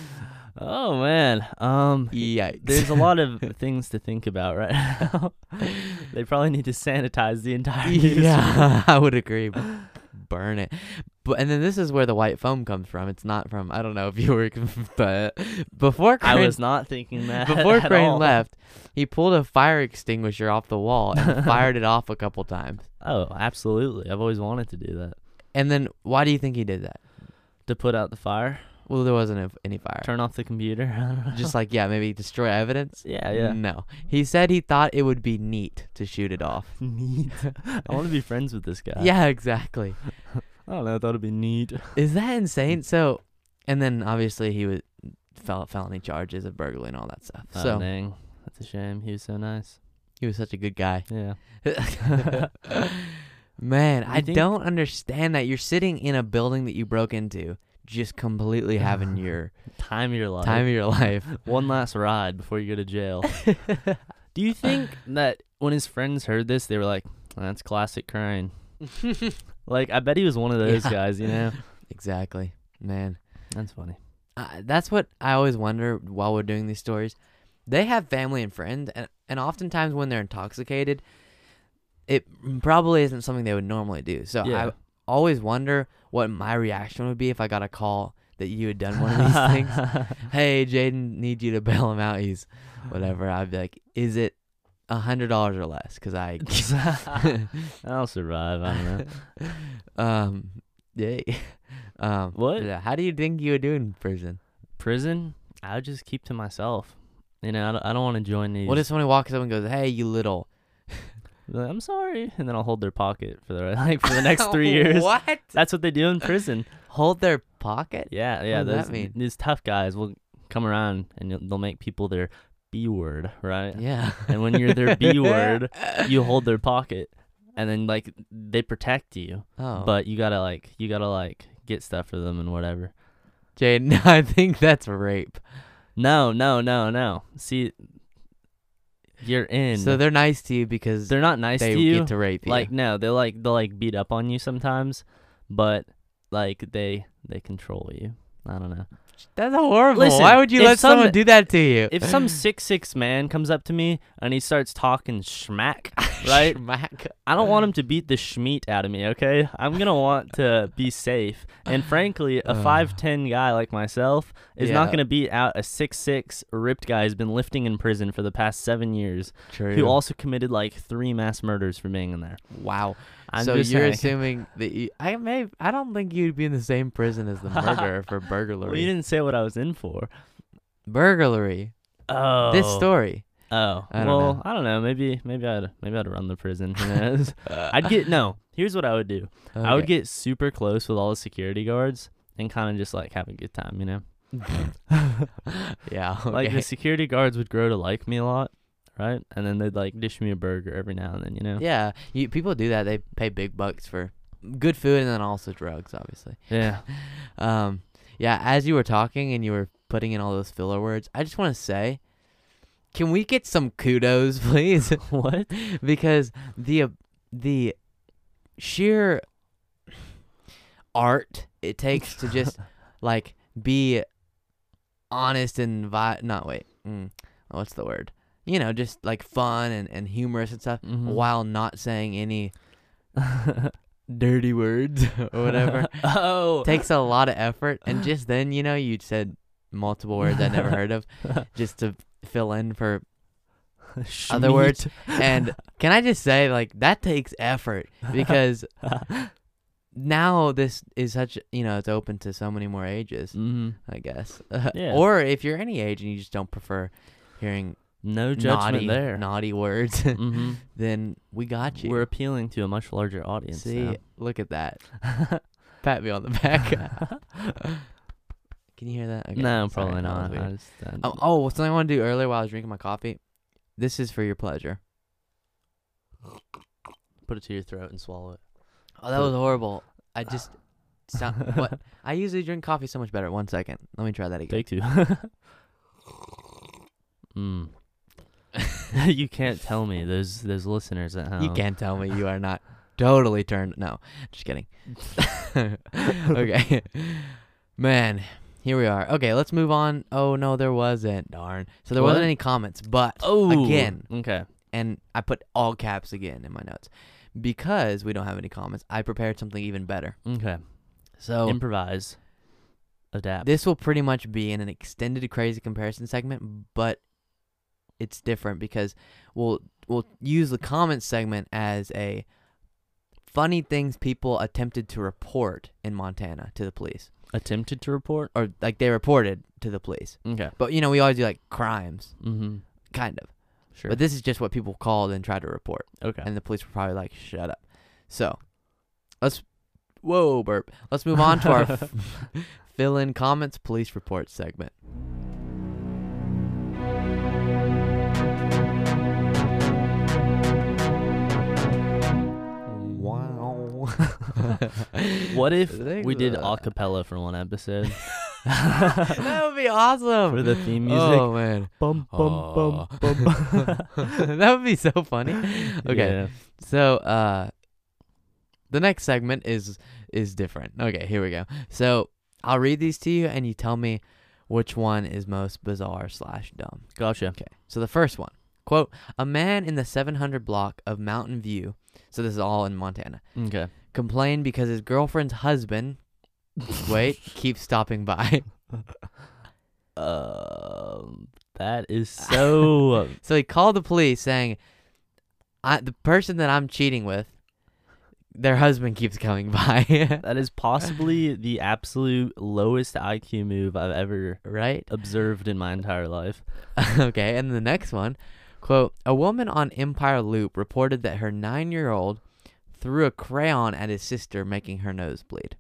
Speaker 3: Oh man. Um.
Speaker 1: Yikes.
Speaker 3: There's a lot of things to think about right now. They probably need to sanitize the entire newsroom.
Speaker 1: Yeah, I would agree. Burn it. But and then this is where the white foam comes from. It's not from, I don't know if you were, but before Crane,
Speaker 3: I was not thinking that.
Speaker 1: before
Speaker 3: at
Speaker 1: Crane
Speaker 3: all.
Speaker 1: left, he pulled a fire extinguisher off the wall and fired it off a couple times.
Speaker 3: Oh, absolutely. I've always wanted to do that.
Speaker 1: And then why do you think he did that?
Speaker 3: To put out the fire,
Speaker 1: Well, there wasn't a- any fire.
Speaker 3: turn off the computer. I don't know.
Speaker 1: Just like, yeah, maybe destroy evidence.
Speaker 3: yeah, yeah.
Speaker 1: No. He said he thought it would be neat to shoot it off.
Speaker 3: Neat. I want to be friends with this guy.
Speaker 1: Yeah, exactly.
Speaker 3: I don't know. I thought it'd be neat.
Speaker 1: Is that insane? So, and then obviously he was fel- felony charges of burglary and all that stuff.
Speaker 3: Oh,
Speaker 1: So
Speaker 3: dang. That's a shame. He was so nice.
Speaker 1: he was such a good guy.
Speaker 3: Yeah.
Speaker 1: Man,
Speaker 3: You
Speaker 1: I
Speaker 3: think-
Speaker 1: don't understand that you're sitting in a building that you broke into, just completely having your
Speaker 3: Time of your life.
Speaker 1: time of your life.
Speaker 3: One last ride before you go to jail. Do you think that when his friends heard this, they were like, "That's classic Crane"? Like, I bet he was one of those
Speaker 1: Yeah.
Speaker 3: guys, you know?
Speaker 1: Exactly, man.
Speaker 3: That's funny.
Speaker 1: Uh, that's what I always wonder while we're doing these stories. They have family and friends, and and oftentimes when they're intoxicated, it probably isn't something they would normally do. So
Speaker 3: Yeah.
Speaker 1: I always wonder what my reaction would be if I got a call that you had done one of these things. Hey, Jaden, need you to bail him out. He's whatever. I'd be like, is it a hundred dollars or less? Because I,
Speaker 3: I'll survive. I don't know.
Speaker 1: um, yay. Um,
Speaker 3: What?
Speaker 1: Yeah. How do you think you would do in prison?
Speaker 3: Prison, I would just keep to myself. You know, I don't, I don't want to join these.
Speaker 1: What if somebody walks up and goes, "Hey, you little"?
Speaker 3: Like, I'm sorry, and then I'll hold their pocket for the like for the next three years.
Speaker 1: What?
Speaker 3: That's what they do in prison.
Speaker 1: Hold their pocket?
Speaker 3: Yeah, yeah.
Speaker 1: What does
Speaker 3: those,
Speaker 1: that mean?
Speaker 3: These tough guys will come around and you'll- they'll make people their B word, right?
Speaker 1: Yeah.
Speaker 3: And when you're their B word, you hold their pocket, and then like they protect you,
Speaker 1: Oh,
Speaker 3: but you gotta like you gotta like get stuff for them and whatever.
Speaker 1: Jaden, I think that's rape.
Speaker 3: No, no, no, no. See, you're in.
Speaker 1: So they're nice to you because
Speaker 3: they're not nice
Speaker 1: they
Speaker 3: to you.
Speaker 1: get to rape you.
Speaker 3: Like no, they'll like they'll like beat up on you sometimes, but like they they control you. I don't know.
Speaker 1: That's horrible.
Speaker 3: Listen,
Speaker 1: Why would you
Speaker 3: if
Speaker 1: let
Speaker 3: some-
Speaker 1: someone do that to you?
Speaker 3: If some six six man comes up to me and he starts talking schmack, right?
Speaker 1: Schmack.
Speaker 3: I don't want him to beat the schmeat out of me, okay? I'm gonna want to be safe. And frankly, a
Speaker 1: Ugh.
Speaker 3: five ten guy like myself is not
Speaker 1: Yeah.
Speaker 3: gonna beat out a six six ripped guy who's been lifting in prison for the past seven years,
Speaker 1: True.
Speaker 3: who also committed like three mass murders for being in there.
Speaker 1: Wow.
Speaker 3: I'm
Speaker 1: so
Speaker 3: just
Speaker 1: you're
Speaker 3: saying.
Speaker 1: assuming that you, I may I don't think you'd be in the same prison as the murderer for burglary.
Speaker 3: Well, you didn't say what I was in for.
Speaker 1: Burglary.
Speaker 3: Oh,
Speaker 1: This story.
Speaker 3: Oh,
Speaker 1: I don't
Speaker 3: well,
Speaker 1: know.
Speaker 3: I don't know. Maybe, maybe I'd, maybe I'd run the prison. Who knows? I'd get no. Here's what I would do. I would
Speaker 1: Okay.
Speaker 3: get super close with all the security guards and kind of just like have a good time, you know.
Speaker 1: Yeah. Okay.
Speaker 3: Like the security guards would grow to like me a lot, right? And then they'd like dish me a burger every now and then, you know.
Speaker 1: Yeah, you, people do that. They pay big bucks for good food and then also drugs, obviously.
Speaker 3: Yeah.
Speaker 1: Um, yeah, as you were talking and you were putting in all those filler words, I just want to say, can we get some kudos, please?
Speaker 3: What?
Speaker 1: Because the uh, the sheer art it takes to just like be honest and vi- not wait. Mm. what's the word? You know, just like fun and, and humorous and stuff,
Speaker 3: Mhm.
Speaker 1: while not saying any dirty words or whatever.
Speaker 3: Oh,
Speaker 1: Takes a lot of effort, and just then, you know, you said multiple words I never heard of, just to other in for other words. And can I just say, like, that takes effort, because now this is such, you know, it's open to so many more ages,
Speaker 3: Mm-hmm.
Speaker 1: I guess.
Speaker 3: Yeah.
Speaker 1: Or if you're any age and you just don't prefer hearing
Speaker 3: No judgment
Speaker 1: naughty,
Speaker 3: there.
Speaker 1: naughty words,
Speaker 3: Mm-hmm.
Speaker 1: then we got you.
Speaker 3: We're appealing to a much larger audience.
Speaker 1: See,
Speaker 3: now.
Speaker 1: look at that. Pat me on the back. Can you hear that? Okay,
Speaker 3: no,
Speaker 1: sorry,
Speaker 3: probably
Speaker 1: that was
Speaker 3: not.
Speaker 1: weird.
Speaker 3: I just, uh,
Speaker 1: Oh, oh, something I want to do earlier while I was drinking my coffee. This is for your pleasure.
Speaker 3: put it to your throat and swallow it.
Speaker 1: Oh, that was horrible. I just sound, what? I usually drink coffee so much better. One second. Let me try that again.
Speaker 3: Take two. mm. You can't tell me. Those those listeners at home.
Speaker 1: You can't tell me you are not totally turned. No, just kidding. Okay. Man, here we are. Okay, let's move on. Oh, no, there wasn't. Darn. So there
Speaker 3: What?
Speaker 1: wasn't any comments, but
Speaker 3: Oh,
Speaker 1: again,
Speaker 3: Okay.
Speaker 1: and I put all caps again in my notes, because we don't have any comments, I prepared something even better.
Speaker 3: Okay.
Speaker 1: So
Speaker 3: Improvise. Adapt.
Speaker 1: this will pretty much be in an extended crazy comparison segment, but it's different because we'll we'll use the comments segment as a funny things people attempted to report in Montana to the police,
Speaker 3: Attempted to report.
Speaker 1: or like they reported to the police.
Speaker 3: Okay.
Speaker 1: But you know, we always do like crimes,
Speaker 3: Mm-hmm.
Speaker 1: kind of.
Speaker 3: Sure.
Speaker 1: But this is just what people called and tried to report,
Speaker 3: okay.
Speaker 1: and the police were probably like, "Shut up." So let's whoa burp. Let's move on to our f- fill-in comments police report segment. Wow.
Speaker 3: What if
Speaker 1: Thanks,
Speaker 3: we did
Speaker 1: uh,
Speaker 3: a cappella for one episode
Speaker 1: That would be awesome.
Speaker 3: for the theme music?
Speaker 1: Oh man.
Speaker 3: Bum bum bum
Speaker 1: Oh.
Speaker 3: bum.
Speaker 1: That would be so funny. Okay.
Speaker 3: Yeah.
Speaker 1: So, uh, the next segment is is different. Okay, here we go. So, I'll read these to you, and you tell me which one is most bizarre slash dumb.
Speaker 3: Gotcha.
Speaker 1: Okay. So the first one, quote: "A man in the seven hundred block of Mountain View." So this is all in Montana.
Speaker 3: Okay.
Speaker 1: Complained because his girlfriend's husband, wait, keeps stopping by.
Speaker 3: Um, that is so.
Speaker 1: So he called the police saying, I, "The person that I'm cheating with, their husband keeps coming by."
Speaker 3: That is possibly the absolute lowest I Q move I've ever
Speaker 1: Right?
Speaker 3: observed in my entire life.
Speaker 1: Okay, and the next one, quote: "A woman on Empire Loop reported that her nine-year-old threw a crayon at his sister, making her nose bleed."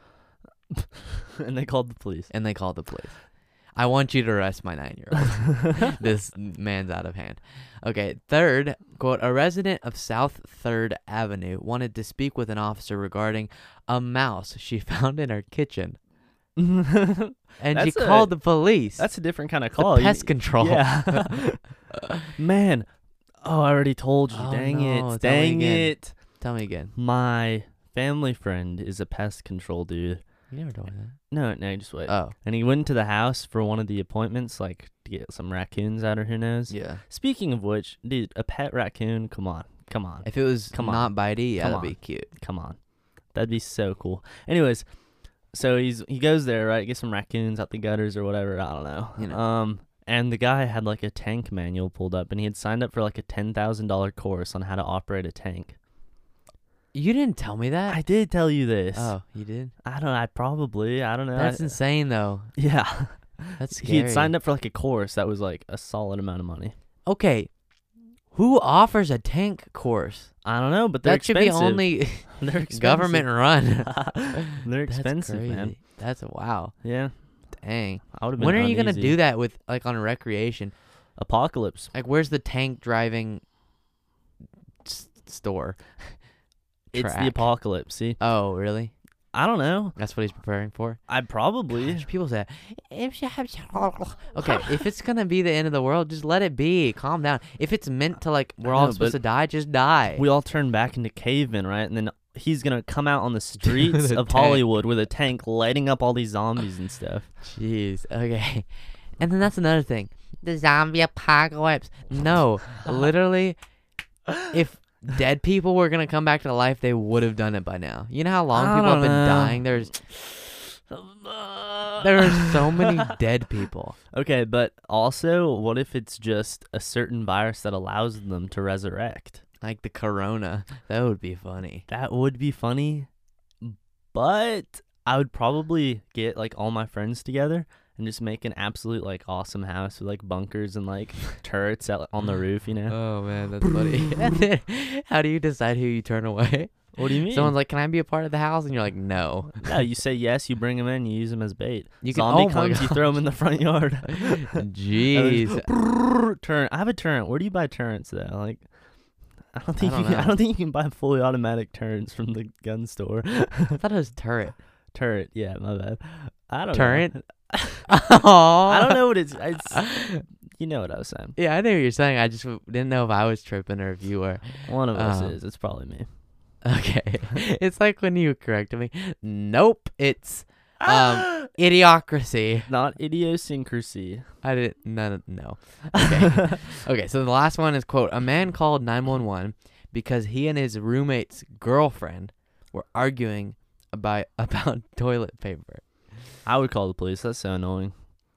Speaker 3: And they called the police.
Speaker 1: And they called the police. I want you to arrest my nine-year-old. This man's out of hand. Okay, third, quote: "A resident of South third Avenue wanted to speak with an officer regarding a mouse she found in her kitchen. And she
Speaker 3: That's a-
Speaker 1: called the police."
Speaker 3: That's a different kind of
Speaker 1: The
Speaker 3: call. You-
Speaker 1: pest control.
Speaker 3: Yeah. Man. Oh, I already told you.
Speaker 1: Oh,
Speaker 3: Dang
Speaker 1: no. Tell me
Speaker 3: it. Dang
Speaker 1: again.
Speaker 3: it.
Speaker 1: Tell me again.
Speaker 3: My family friend is a pest control dude.
Speaker 1: You never told me that.
Speaker 3: No, no, just wait.
Speaker 1: Oh,
Speaker 3: And he went to the house for one of the appointments, like to get some raccoons out or who knows.
Speaker 1: yeah.
Speaker 3: Speaking of which, dude, a pet raccoon, come on. Come on.
Speaker 1: If it was
Speaker 3: Come on.
Speaker 1: not bitey, yeah,
Speaker 3: Come
Speaker 1: that'd
Speaker 3: on.
Speaker 1: be cute.
Speaker 3: Come on. That'd be so cool. Anyways, so he's he goes there, right? Get some raccoons out the gutters or whatever. I don't know.
Speaker 1: You know.
Speaker 3: Um, and the guy had like a tank manual pulled up, and he had signed up for like a ten thousand dollar course on how to operate a tank.
Speaker 1: You didn't tell me that.
Speaker 3: I did tell you this.
Speaker 1: Oh, you did?
Speaker 3: I don't. I probably. I don't know.
Speaker 1: That's
Speaker 3: I,
Speaker 1: insane, though.
Speaker 3: yeah.
Speaker 1: That's scary.
Speaker 3: He had signed up for like a course that was like a solid amount of money.
Speaker 1: Okay, who offers a tank course?
Speaker 3: I don't know, but they're
Speaker 1: That should
Speaker 3: expensive.
Speaker 1: be only
Speaker 3: They're expensive.
Speaker 1: government run.
Speaker 3: They're
Speaker 1: That's
Speaker 3: expensive,
Speaker 1: crazy.
Speaker 3: man.
Speaker 1: That's wow.
Speaker 3: Yeah.
Speaker 1: Dang.
Speaker 3: I would have been.
Speaker 1: When are you gonna
Speaker 3: uneasy.
Speaker 1: do that with like on recreation?
Speaker 3: Apocalypse.
Speaker 1: Like, where's the tank driving s- store?
Speaker 3: It's
Speaker 1: Track.
Speaker 3: the apocalypse. See,
Speaker 1: Oh, really?
Speaker 3: I don't know.
Speaker 1: That's what he's preparing for.
Speaker 3: I probably.
Speaker 1: Gosh, people say, okay, if it's gonna be the end of the world, just let it be. Calm down. If it's meant to, like, we're
Speaker 3: I
Speaker 1: all
Speaker 3: know,
Speaker 1: supposed
Speaker 3: but
Speaker 1: to die, just die.
Speaker 3: We all turn back into cavemen, right? And then he's gonna come out on the streets
Speaker 1: With a
Speaker 3: of
Speaker 1: tank.
Speaker 3: Hollywood with a tank, lighting up all these zombies and stuff.
Speaker 1: Jeez. Okay. And then that's another thing. The zombie apocalypse. No, literally, if dead people were gonna come back to life, they would have done it by now. You know how long
Speaker 3: I
Speaker 1: people have
Speaker 3: don't
Speaker 1: been
Speaker 3: know.
Speaker 1: dying? There's there are so many dead people.
Speaker 3: Okay, but also, what if it's just a certain virus that allows them to resurrect?
Speaker 1: Like the corona. That would be funny.
Speaker 3: That would be funny, but I would probably get like all my friends together and just make an absolute like awesome house with like bunkers and like turrets out on the roof, you know?
Speaker 1: Oh man, that's funny. And then, how do you decide who you turn away?
Speaker 3: What do you mean?
Speaker 1: Someone's like, "Can I be a part of the house?" And you're like, "No."
Speaker 3: No, you say yes, you bring them in, you use them as bait.
Speaker 1: You can,
Speaker 3: Zombie
Speaker 1: oh my
Speaker 3: comes, you throw them in the front yard.
Speaker 1: Jeez.
Speaker 3: Turret. I have a turret. Where do you buy turrets though? Like, I don't think
Speaker 1: I don't
Speaker 3: you can. I
Speaker 1: know.
Speaker 3: don't think you can buy fully automatic turrets from the gun store.
Speaker 1: I thought it was turret.
Speaker 3: Turret. Yeah, my bad. I don't
Speaker 1: Turret?
Speaker 3: know.
Speaker 1: Oh.
Speaker 3: I don't know what it's. It's. You know what I was saying.
Speaker 1: Yeah, I know what you're saying. I just w- didn't know if I was tripping or if you were.
Speaker 3: One of us
Speaker 1: Um,
Speaker 3: is. It's probably me.
Speaker 1: Okay. It's like when you corrected me. Nope. It's um idiocracy.
Speaker 3: Not idiosyncrasy.
Speaker 1: I didn't. No. No. Okay. Okay. So the last one is quote: "A man called nine one one because he and his roommate's girlfriend were arguing about about toilet paper."
Speaker 3: I would call the police. That's so annoying.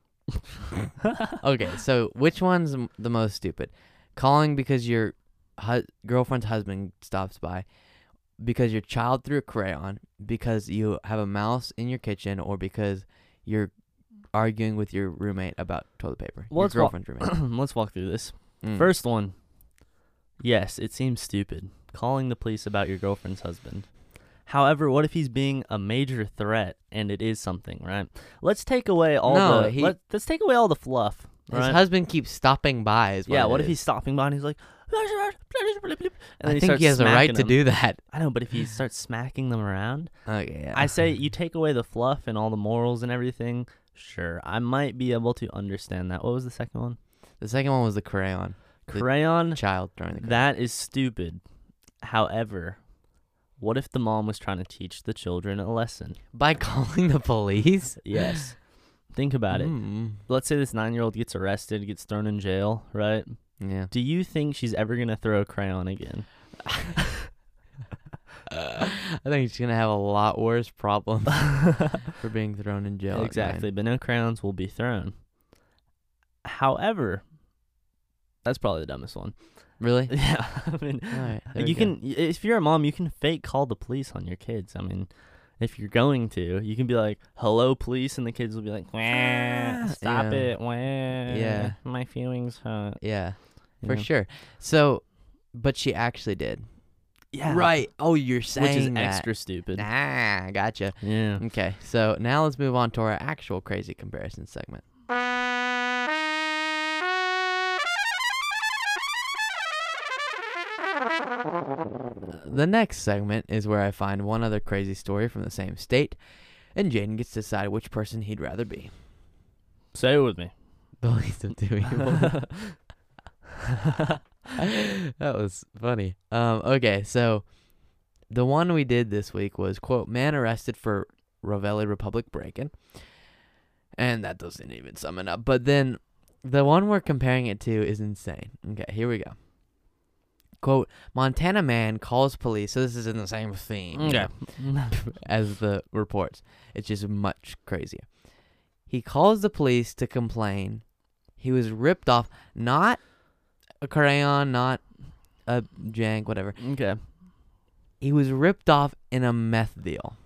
Speaker 1: Okay. So which one's m- the most stupid? Calling because your hu- girlfriend's husband stops by, because your child threw a crayon, because you have a mouse in your kitchen, or because you're arguing with your roommate about toilet paper.
Speaker 3: Well,
Speaker 1: your
Speaker 3: let's wa-
Speaker 1: girlfriend's roommate.
Speaker 3: Let's walk through this.
Speaker 1: Mm.
Speaker 3: First one. Yes, it seems stupid. Calling the police about your girlfriend's husband. However, what if he's being a major threat and it is something, right? Let's take away all
Speaker 1: No,
Speaker 3: the
Speaker 1: he-
Speaker 3: let, let's take away all the fluff.
Speaker 1: His
Speaker 3: Right?
Speaker 1: husband keeps stopping by. Is what
Speaker 3: Yeah,
Speaker 1: it
Speaker 3: what if
Speaker 1: is.
Speaker 3: he's stopping by and he's like, and then
Speaker 1: I
Speaker 3: he
Speaker 1: think
Speaker 3: starts
Speaker 1: he has a right
Speaker 3: smacking
Speaker 1: to
Speaker 3: them.
Speaker 1: do that.
Speaker 3: I know, but if he starts smacking them around,
Speaker 1: Okay, yeah.
Speaker 3: I say you take away the fluff and all the morals and everything. Sure, I might be able to understand that. What was the second one?
Speaker 1: the second one was the crayon. The
Speaker 3: Crayon.
Speaker 1: Child throwing the crayon.
Speaker 3: That is stupid. However, what if the mom was trying to teach the children a lesson?
Speaker 1: By calling the police?
Speaker 3: Yes. Think about it.
Speaker 1: Mm.
Speaker 3: Let's say this nine-year-old gets arrested, gets thrown in jail, right?
Speaker 1: Yeah.
Speaker 3: Do you think she's ever going to throw a crayon again?
Speaker 1: I think she's gonna have a lot worse problems for being thrown in jail. at
Speaker 3: Exactly,
Speaker 1: nine.
Speaker 3: but no crayons will be thrown. However, that's probably the dumbest one.
Speaker 1: Really?
Speaker 3: Yeah, I mean,
Speaker 1: All right. there we
Speaker 3: you
Speaker 1: go.
Speaker 3: can, if you're a mom, you can fake call the police on your kids. I mean, if you're going to, you can be like, hello, police, and the kids will be like, wah, stop
Speaker 1: Yeah.
Speaker 3: it, wah,
Speaker 1: Yeah.
Speaker 3: my feelings hurt.
Speaker 1: Yeah,
Speaker 3: You
Speaker 1: for
Speaker 3: know?
Speaker 1: sure. So, but she actually did.
Speaker 3: Yeah.
Speaker 1: Right. Oh, you're saying
Speaker 3: Which is
Speaker 1: that.
Speaker 3: extra stupid.
Speaker 1: Ah, gotcha.
Speaker 3: Yeah.
Speaker 1: Okay, so now let's move on to our actual crazy comparison segment. The next segment is where I find one other crazy story from the same state, and Jaden gets to decide which person he'd rather be.
Speaker 3: Say it with me.
Speaker 1: The least of two evils. That was funny. Um, okay, so the one we did this week was, quote, man arrested for Ravelli Republic break-in. And that doesn't even sum it up. But then the one we're comparing it to is insane. Okay, here we go. Quote, Montana man calls police. So this is in the same theme you
Speaker 3: Okay.
Speaker 1: know, as the reports. It's just much crazier. He calls the police to complain. He was ripped off, not a crayon, not a jank, whatever.
Speaker 3: Okay.
Speaker 1: He was ripped off in a meth deal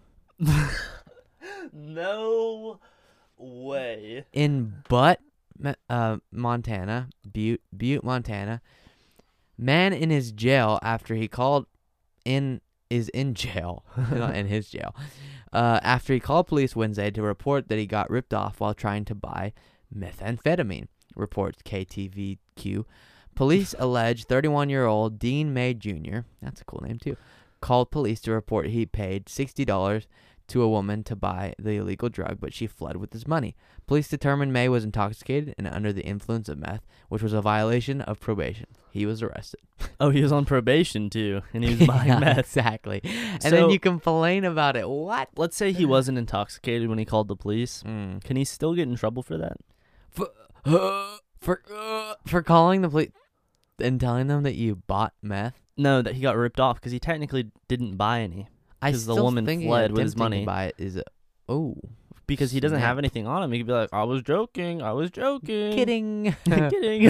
Speaker 3: No way.
Speaker 1: in Butte, Ma- uh, Montana, Butte, Butte, Montana. Man in his jail after he called in is in jail, not in his jail. Uh, after he called police Wednesday to report that he got ripped off while trying to buy methamphetamine, reports K T V Q. Police allege thirty-one-year-old Dean May Junior, that's a cool name too, called police to report he paid sixty dollars to a woman to buy the illegal drug, but she fled with his money. Police determined May was intoxicated and under the influence of meth, which was a violation of probation. He was arrested.
Speaker 3: Oh, he was on probation too, and he was buying
Speaker 1: Yeah,
Speaker 3: meth.
Speaker 1: exactly. And
Speaker 3: So-
Speaker 1: then you complain about it. What?
Speaker 3: Let's say he wasn't intoxicated when he called the police.
Speaker 1: Mm.
Speaker 3: Can he still get in trouble for that?
Speaker 1: For, for uh, for calling the police and telling them that you bought meth.
Speaker 3: No, that he got ripped off because he technically didn't buy any.
Speaker 1: I
Speaker 3: 'Cause the
Speaker 1: still
Speaker 3: woman
Speaker 1: think
Speaker 3: fled with his
Speaker 1: attempting
Speaker 3: money.
Speaker 1: To buy it is a, oh
Speaker 3: Because he doesn't have
Speaker 1: snap.
Speaker 3: anything on him. He could be like, I was joking. I was joking.
Speaker 1: Kidding.
Speaker 3: Kidding.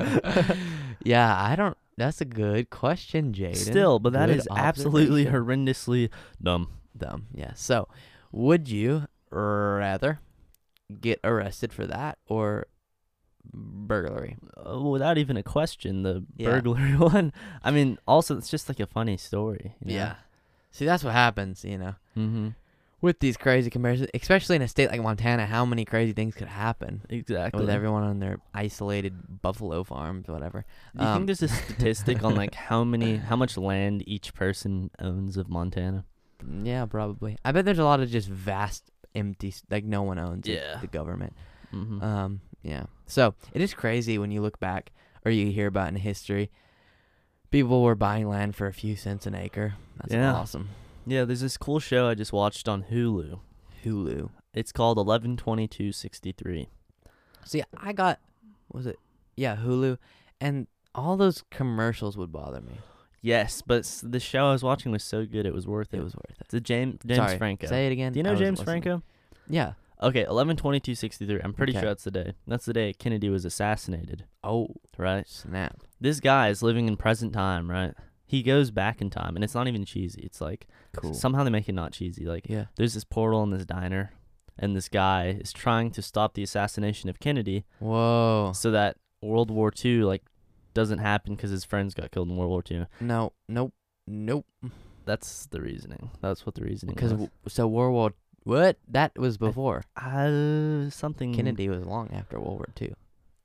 Speaker 1: Yeah, I don't. That's a good question, Jaden.
Speaker 3: Still, but that
Speaker 1: Good
Speaker 3: is absolutely
Speaker 1: observation.
Speaker 3: horrendously dumb.
Speaker 1: Dumb. Yeah. So, would you rather get arrested for that or burglary?
Speaker 3: Uh, without even a question, the
Speaker 1: Yeah.
Speaker 3: burglary one. I mean, also, it's just like a funny story. You know?
Speaker 1: Yeah. See, that's what happens, you know,
Speaker 3: Mm-hmm.
Speaker 1: with these crazy comparisons, especially in a state like Montana. How many crazy things could happen
Speaker 3: Exactly.
Speaker 1: with everyone on their isolated buffalo farms, whatever?
Speaker 3: Do you
Speaker 1: Um,
Speaker 3: think there's a statistic on like how many, how much land each person owns of Montana?
Speaker 1: Yeah, probably. I bet there's a lot of just vast empty, s- like no one owns it,
Speaker 3: Yeah.
Speaker 1: the government.
Speaker 3: Mm-hmm.
Speaker 1: Um, yeah. So it is crazy when you look back or you hear about in history, people were buying land for a few cents an acre. That's
Speaker 3: Yeah.
Speaker 1: awesome.
Speaker 3: Yeah, there's this cool show I just watched on Hulu.
Speaker 1: Hulu.
Speaker 3: It's called eleven twenty-two sixty-three.
Speaker 1: See, I got, was it? Yeah, Hulu, and all those commercials would bother me.
Speaker 3: Yes, but s- the show I was watching was so good it was worth it.
Speaker 1: It was worth it.
Speaker 3: It's a James James
Speaker 1: Sorry,
Speaker 3: Franco.
Speaker 1: say it again.
Speaker 3: Do you
Speaker 1: I
Speaker 3: know
Speaker 1: wasn't
Speaker 3: James
Speaker 1: listening.
Speaker 3: Franco?
Speaker 1: Yeah.
Speaker 3: Okay, eleven twenty-two sixty-three. I'm pretty
Speaker 1: Okay.
Speaker 3: sure that's the day. That's the day Kennedy was assassinated,
Speaker 1: Oh,
Speaker 3: right?
Speaker 1: snap.
Speaker 3: This guy is living in present time, right? He goes back in time, and it's not even cheesy. It's like
Speaker 1: Cool.
Speaker 3: somehow they make it not cheesy. Like
Speaker 1: Yeah.
Speaker 3: there's this portal in this diner, and this guy is trying to stop the assassination of Kennedy
Speaker 1: Whoa.
Speaker 3: so that World War Two like doesn't happen because his friends got killed in World War Two.
Speaker 1: No, nope, nope.
Speaker 3: That's the reasoning. That's what the reasoning
Speaker 1: Because
Speaker 3: was.
Speaker 1: so World War, what? That was before.
Speaker 3: Uh, something
Speaker 1: Kennedy was long after World War Two.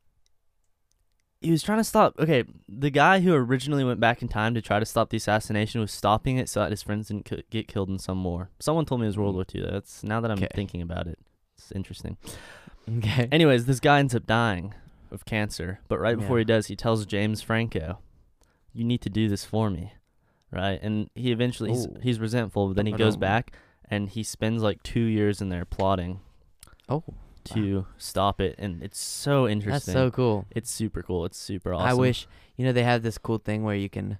Speaker 3: He was trying to stop. Okay, the guy who originally went back in time to try to stop the assassination was stopping it so that his friends didn't ki- get killed in some war. Someone told me it was World War Two. That's now that I'm
Speaker 1: Okay.
Speaker 3: thinking about it. It's interesting.
Speaker 1: Okay.
Speaker 3: Anyways, this guy ends up dying of cancer, but right before
Speaker 1: Yeah.
Speaker 3: he does, he tells James Franco, "You need to do this for me," right? And he eventually he's,
Speaker 1: Ooh.
Speaker 3: he's resentful, but then he
Speaker 1: I
Speaker 3: goes
Speaker 1: don't-
Speaker 3: back and he spends like two years in there plotting
Speaker 1: Oh,
Speaker 3: to stop it, and it's so interesting.
Speaker 1: that's so cool.
Speaker 3: It's super cool. It's super awesome.
Speaker 1: I wish, you know, they had this cool thing where you can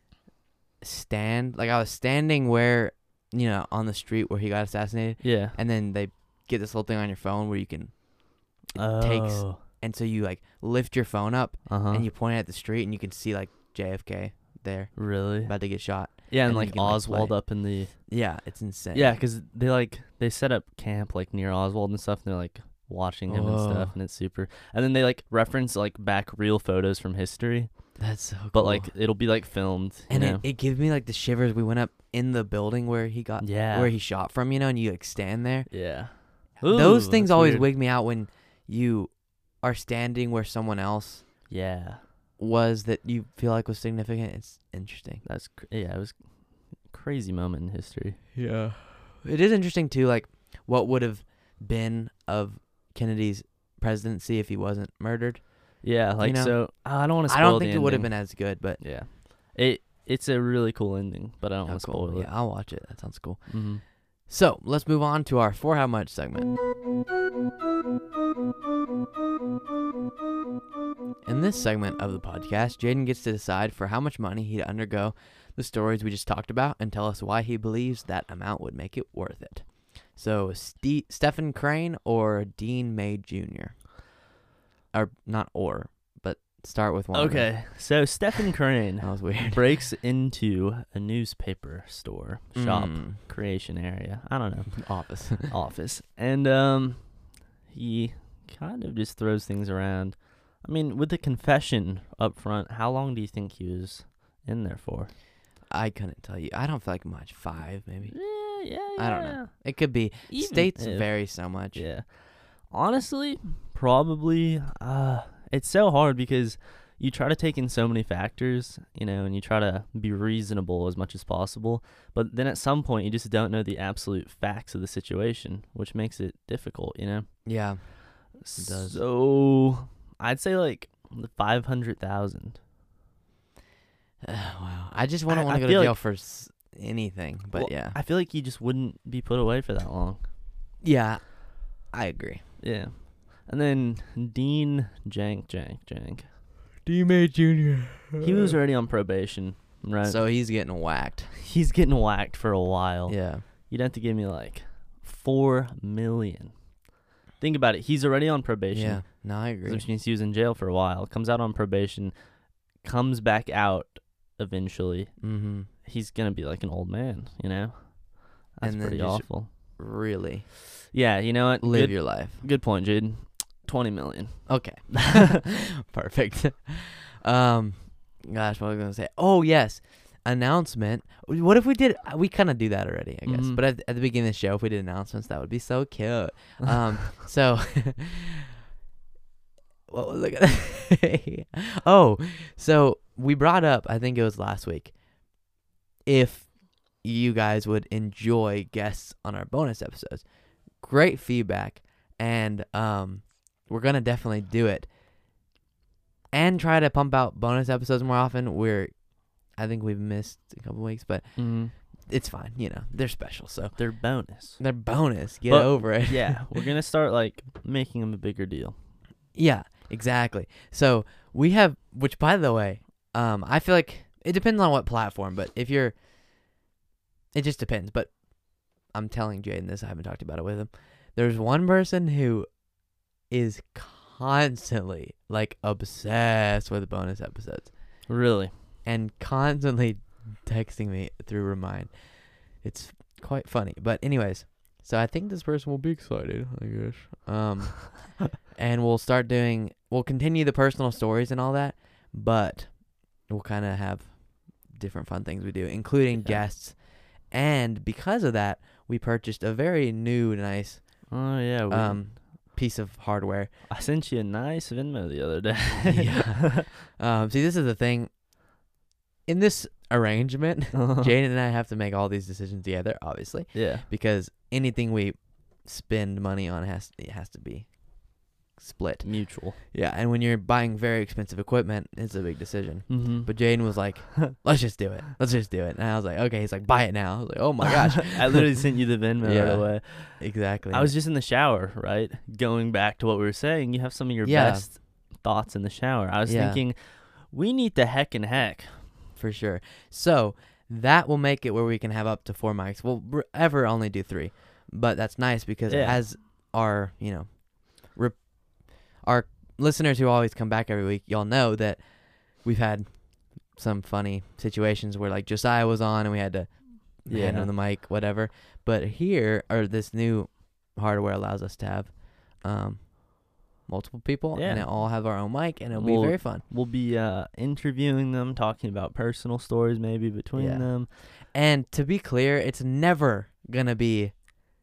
Speaker 1: stand. Like I was standing where, you know, on the street where he got assassinated,
Speaker 3: Yeah.
Speaker 1: and then they get this little thing on your phone where you can, it
Speaker 3: Oh.
Speaker 1: takes, and so you like lift your phone up
Speaker 3: Uh-huh.
Speaker 1: and you point it at the street and you can see like J F K there
Speaker 3: Really?
Speaker 1: about to get shot.
Speaker 3: Yeah, and,
Speaker 1: and you
Speaker 3: like
Speaker 1: can, like,
Speaker 3: Oswald
Speaker 1: play.
Speaker 3: up in the
Speaker 1: Yeah, it's insane.
Speaker 3: yeah, because they like they set up camp like near Oswald and stuff, and they're like watching him and stuff,
Speaker 1: Whoa.
Speaker 3: and it's super. And then they like reference like back real photos from history,
Speaker 1: that's so cool.
Speaker 3: but like it'll be like filmed, you
Speaker 1: and
Speaker 3: know?
Speaker 1: it, it gives me like the shivers. We went up in the building where he got,
Speaker 3: yeah,
Speaker 1: where he shot from, you know, and you like stand there.
Speaker 3: yeah.
Speaker 1: Those
Speaker 3: Ooh,
Speaker 1: things
Speaker 3: that's
Speaker 1: always
Speaker 3: weird.
Speaker 1: wig me out when you are standing where someone else
Speaker 3: Yeah,
Speaker 1: was that you feel like was significant. It's interesting.
Speaker 3: that's cr- yeah. It was a crazy moment in history.
Speaker 1: Yeah. It is interesting too, like what would have been of Kennedy's presidency if he wasn't murdered.
Speaker 3: Yeah, like
Speaker 1: know?
Speaker 3: so. Oh, I don't want to.
Speaker 1: I don't think it would have been as good, but
Speaker 3: Yeah, it it's a really cool ending, but I don't
Speaker 1: oh,
Speaker 3: want to
Speaker 1: cool.
Speaker 3: spoil
Speaker 1: Yeah, I'll watch it. That sounds cool.
Speaker 3: it. Mm-hmm.
Speaker 1: So let's move on to our For How Much segment. In this segment of the podcast, Jaden gets to decide for how much money he'd undergo the stories we just talked about and tell us why he believes that amount would make it worth it. So, Ste- Stephen Crane or Dean May Junior Or, not or, but start with one. of them.
Speaker 3: Okay, so Stephen Crane
Speaker 1: That was weird.
Speaker 3: breaks into a newspaper store shop
Speaker 1: Mm.
Speaker 3: creation area. I don't know,
Speaker 1: Office.
Speaker 3: office, and um, he kind of just throws things around. I mean, with the confession up front, how long do you think he was in there for?
Speaker 1: I couldn't tell you. I don't feel like much. Five, maybe.
Speaker 3: Yeah, yeah,
Speaker 1: I don't know. It could be.
Speaker 3: Even
Speaker 1: States
Speaker 3: if-
Speaker 1: vary so much.
Speaker 3: Yeah. Honestly, probably. Uh, it's so hard because you try to take in so many factors, you know, and you try to be reasonable as much as possible. But then at some point, you just don't know the absolute facts of the situation, which makes it difficult, you know?
Speaker 1: Yeah. does.
Speaker 3: So I'd say like five hundred thousand.
Speaker 1: Wow. I just wouldn't
Speaker 3: I-
Speaker 1: want
Speaker 3: I
Speaker 1: to go to
Speaker 3: feel
Speaker 1: jail
Speaker 3: like-
Speaker 1: for s- anything. But
Speaker 3: Well,
Speaker 1: yeah.
Speaker 3: I feel like you just wouldn't be put away for that long.
Speaker 1: Yeah. I agree.
Speaker 3: Yeah. And then Dean Jank Jank Jank.
Speaker 1: D-May Junior
Speaker 3: He was already on probation, right?
Speaker 1: So he's getting whacked.
Speaker 3: He's getting whacked for a while.
Speaker 1: Yeah.
Speaker 3: You'd have to give me like four million. Think about it. He's already on probation.
Speaker 1: Yeah. No, I agree.
Speaker 3: Which means he was in jail for a while. Comes out on probation, comes back out eventually.
Speaker 1: Mm-hmm.
Speaker 3: He's gonna be like an old man, you know. That's
Speaker 1: And then
Speaker 3: pretty
Speaker 1: just
Speaker 3: awful.
Speaker 1: Really
Speaker 3: Yeah, you know what?
Speaker 1: live
Speaker 3: Good,
Speaker 1: your life.
Speaker 3: good point, Jaden. Twenty million.
Speaker 1: Okay. Perfect. um, gosh, what was I gonna say? Oh yes, announcement. What if we did? We kind of do that already, I guess.
Speaker 3: Mhm.
Speaker 1: But at, at the beginning of the show, if we did announcements, that would be so cute. Um, so. What was I gonna? Oh, so we brought up. I think it was last week. If you guys would enjoy guests on our bonus episodes, great feedback, and um. We're going to definitely do it and try to pump out bonus episodes more often. We're, I think we've missed a couple weeks, but
Speaker 3: Mm-hmm.
Speaker 1: it's fine. You know, they're special. So
Speaker 3: They're bonus.
Speaker 1: they're bonus. Get
Speaker 3: But,
Speaker 1: over it.
Speaker 3: Yeah, we're gonna start like making them a bigger deal.
Speaker 1: Yeah, exactly. So we have, which by the way, um, I feel like it depends on what platform, but if you're, it just depends. But I'm telling Jaden this. I haven't talked about it with him. There's one person who is constantly like obsessed with bonus episodes
Speaker 3: Really?
Speaker 1: and constantly texting me through Remind. It's quite funny. But anyways, so I think this person will be excited, I guess. Um, and we'll start doing, we'll continue the personal stories and all that, but we'll kind of have different fun things we do, including
Speaker 3: Yeah.
Speaker 1: guests. And because of that, we purchased a very new, nice
Speaker 3: Oh yeah. We,
Speaker 1: um piece of hardware.
Speaker 3: I sent you a nice Venmo the other day.
Speaker 1: Yeah. Um, see, this is the thing. In this arrangement, Jaden and I have to make all these decisions together, obviously,
Speaker 3: Yeah.
Speaker 1: because anything we spend money on has it has to be split.
Speaker 3: Mutual.
Speaker 1: Yeah, and when you're buying very expensive equipment, it's a big decision.
Speaker 3: Mm-hmm.
Speaker 1: But Jaden was like, "Let's just do it. Let's just do it." And I was like, "Okay." He's like, "Buy it now." I was like, "Oh my gosh!"
Speaker 3: I literally sent you the Venmo
Speaker 1: Yeah.
Speaker 3: right away.
Speaker 1: Exactly.
Speaker 3: I was just in the shower, right? Going back to what we were saying, you have some of your
Speaker 1: Yeah.
Speaker 3: best thoughts in the shower. I was
Speaker 1: Yeah.
Speaker 3: thinking, we need to heck and heck.
Speaker 1: for sure. So that will make it where we can have up to four mics. We'll r- ever only do three, but that's nice because
Speaker 3: Yeah.
Speaker 1: as our, you know, rep- our listeners who always come back every week, y'all know that we've had some funny situations where like Josiah was on and we had to
Speaker 3: Yeah.
Speaker 1: hand him the mic, whatever. But here, or this new hardware allows us to have um, multiple people and
Speaker 3: Yeah.
Speaker 1: it all have our own mic, and it'll
Speaker 3: We'll-
Speaker 1: be very fun.
Speaker 3: We'll be uh, interviewing them, talking about personal stories maybe between
Speaker 1: Yeah.
Speaker 3: them.
Speaker 1: And to be clear, it's never gonna be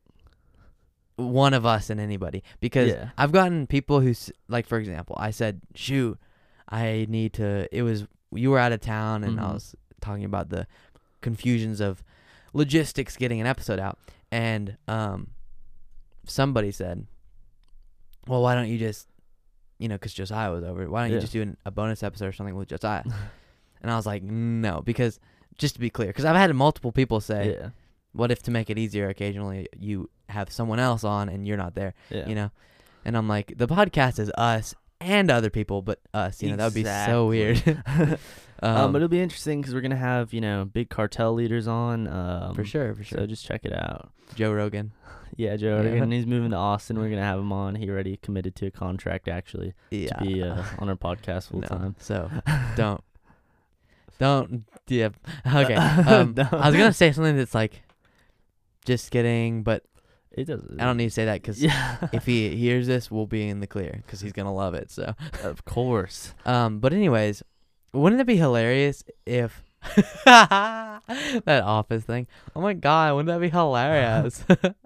Speaker 1: one of us and anybody, because
Speaker 3: Yeah.
Speaker 1: I've gotten people who, s- like, for example, I said, shoot, I need to, it was, you were out of town, and I
Speaker 3: Mhm.
Speaker 1: was talking about the confusions of logistics getting an episode out, and um, somebody said, well, why don't you just, you know, because Josiah was over, why don't you
Speaker 3: Yeah.
Speaker 1: just do an, a bonus episode or something with Josiah? And I was like, no, because, just to be clear, because I've had multiple people say,
Speaker 3: Yeah.
Speaker 1: what if to make it easier, occasionally you have someone else on and you're not there,
Speaker 3: Yeah.
Speaker 1: you know? And I'm like, the podcast is us and other people, but us, you know, that would be so weird. um,
Speaker 3: Um, but it'll be interesting because we're gonna have you know big cartel leaders on. Um,
Speaker 1: for sure, for sure.
Speaker 3: So just check it out.
Speaker 1: Joe Rogan.
Speaker 3: Yeah, Joe
Speaker 1: Yeah.
Speaker 3: Rogan. He's moving to Austin. We're gonna have him on. He already committed to a contract actually
Speaker 1: Yeah.
Speaker 3: to be uh, on our podcast full
Speaker 1: No,
Speaker 3: time.
Speaker 1: So don't, don't, yeah. Okay. Um,
Speaker 3: No.
Speaker 1: I was going to say something that's like, just kidding, but
Speaker 3: It doesn't.
Speaker 1: I don't need to say that because
Speaker 3: Yeah.
Speaker 1: if he hears this, we'll be in the clear because he's going to love it. So,
Speaker 3: Of course.
Speaker 1: um, but anyways, wouldn't it be hilarious if that office thing? Oh my God, wouldn't that be hilarious?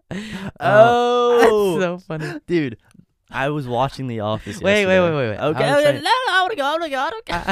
Speaker 3: Oh,
Speaker 1: that's so funny.
Speaker 3: dude. I was watching The Office.
Speaker 1: Wait, wait,
Speaker 3: yesterday.
Speaker 1: wait, wait, wait. I
Speaker 3: Okay,
Speaker 1: was
Speaker 3: okay.
Speaker 1: saying-
Speaker 3: No, no, I wanna go. I wanna go.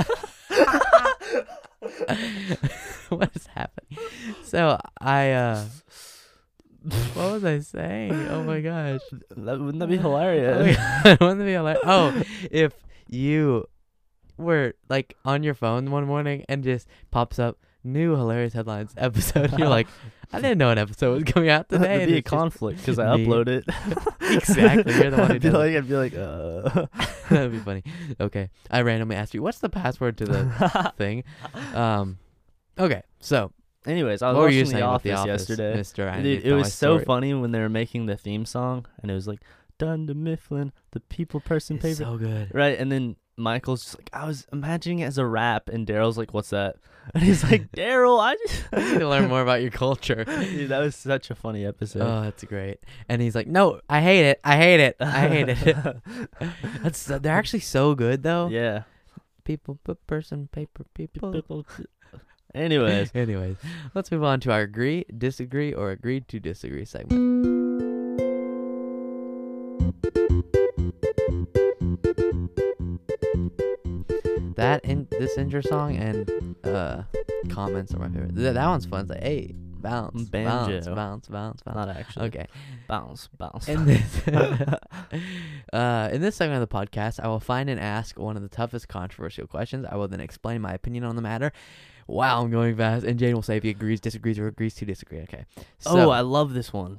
Speaker 3: I wanna go.
Speaker 1: What is happening? So I, uh, what was I saying? Oh my gosh.
Speaker 3: That, wouldn't that be
Speaker 1: Oh,
Speaker 3: hilarious?
Speaker 1: yeah. Wouldn't that be hilarious? Oh, if you were like on your phone one morning and just pops up new hilarious headlines episode. You're like, I didn't know an episode was coming out today.
Speaker 3: It'd
Speaker 1: and
Speaker 3: be a
Speaker 1: it's just
Speaker 3: conflict because I
Speaker 1: me.
Speaker 3: upload it.
Speaker 1: Exactly. You're the one who
Speaker 3: I'd be
Speaker 1: does it.
Speaker 3: like, I'd be like, uh.
Speaker 1: That'd be funny. Okay. I randomly asked you, what's the password to the thing? Um, okay. So,
Speaker 3: Anyways, I was
Speaker 1: what were you
Speaker 3: watching
Speaker 1: saying
Speaker 3: the
Speaker 1: about
Speaker 3: office,
Speaker 1: The Office,
Speaker 3: yesterday.
Speaker 1: Mister I
Speaker 3: Dude,
Speaker 1: need to
Speaker 3: it
Speaker 1: tell my
Speaker 3: was so
Speaker 1: story.
Speaker 3: funny when they were making the theme song, and it was like, Dunder Mifflin, the people, person,
Speaker 1: It's
Speaker 3: paper.
Speaker 1: so good.
Speaker 3: Right, and then Michael's just like, I was imagining it as a rap, and Daryl's like, what's that? And he's like, Daryl, I just...
Speaker 1: I need to learn more about your culture.
Speaker 3: Dude, that was such a funny episode.
Speaker 1: Oh, that's great. And he's like, no, I hate it. I hate it. I hate it. That's they're actually so good though.
Speaker 3: Yeah.
Speaker 1: People, p- person, paper, people.
Speaker 3: Anyways,
Speaker 1: Anyways, let's move on to our agree, disagree, or agree to disagree segment. That in this intro song and uh comments are my favorite. Th- that one's fun. It's like, hey, bounce, bounce,
Speaker 3: Banjo.
Speaker 1: bounce, bounce, bounce.
Speaker 3: not actually.
Speaker 1: Okay.
Speaker 3: Bounce, bounce.
Speaker 1: In this, uh, in this segment of the podcast, I will find and ask one of the toughest controversial questions. I will then explain my opinion on the matter. Wow, I'm going fast. And Jane will say if he agrees, disagrees, or agrees to disagree. Okay. So,
Speaker 3: Oh, I love this one.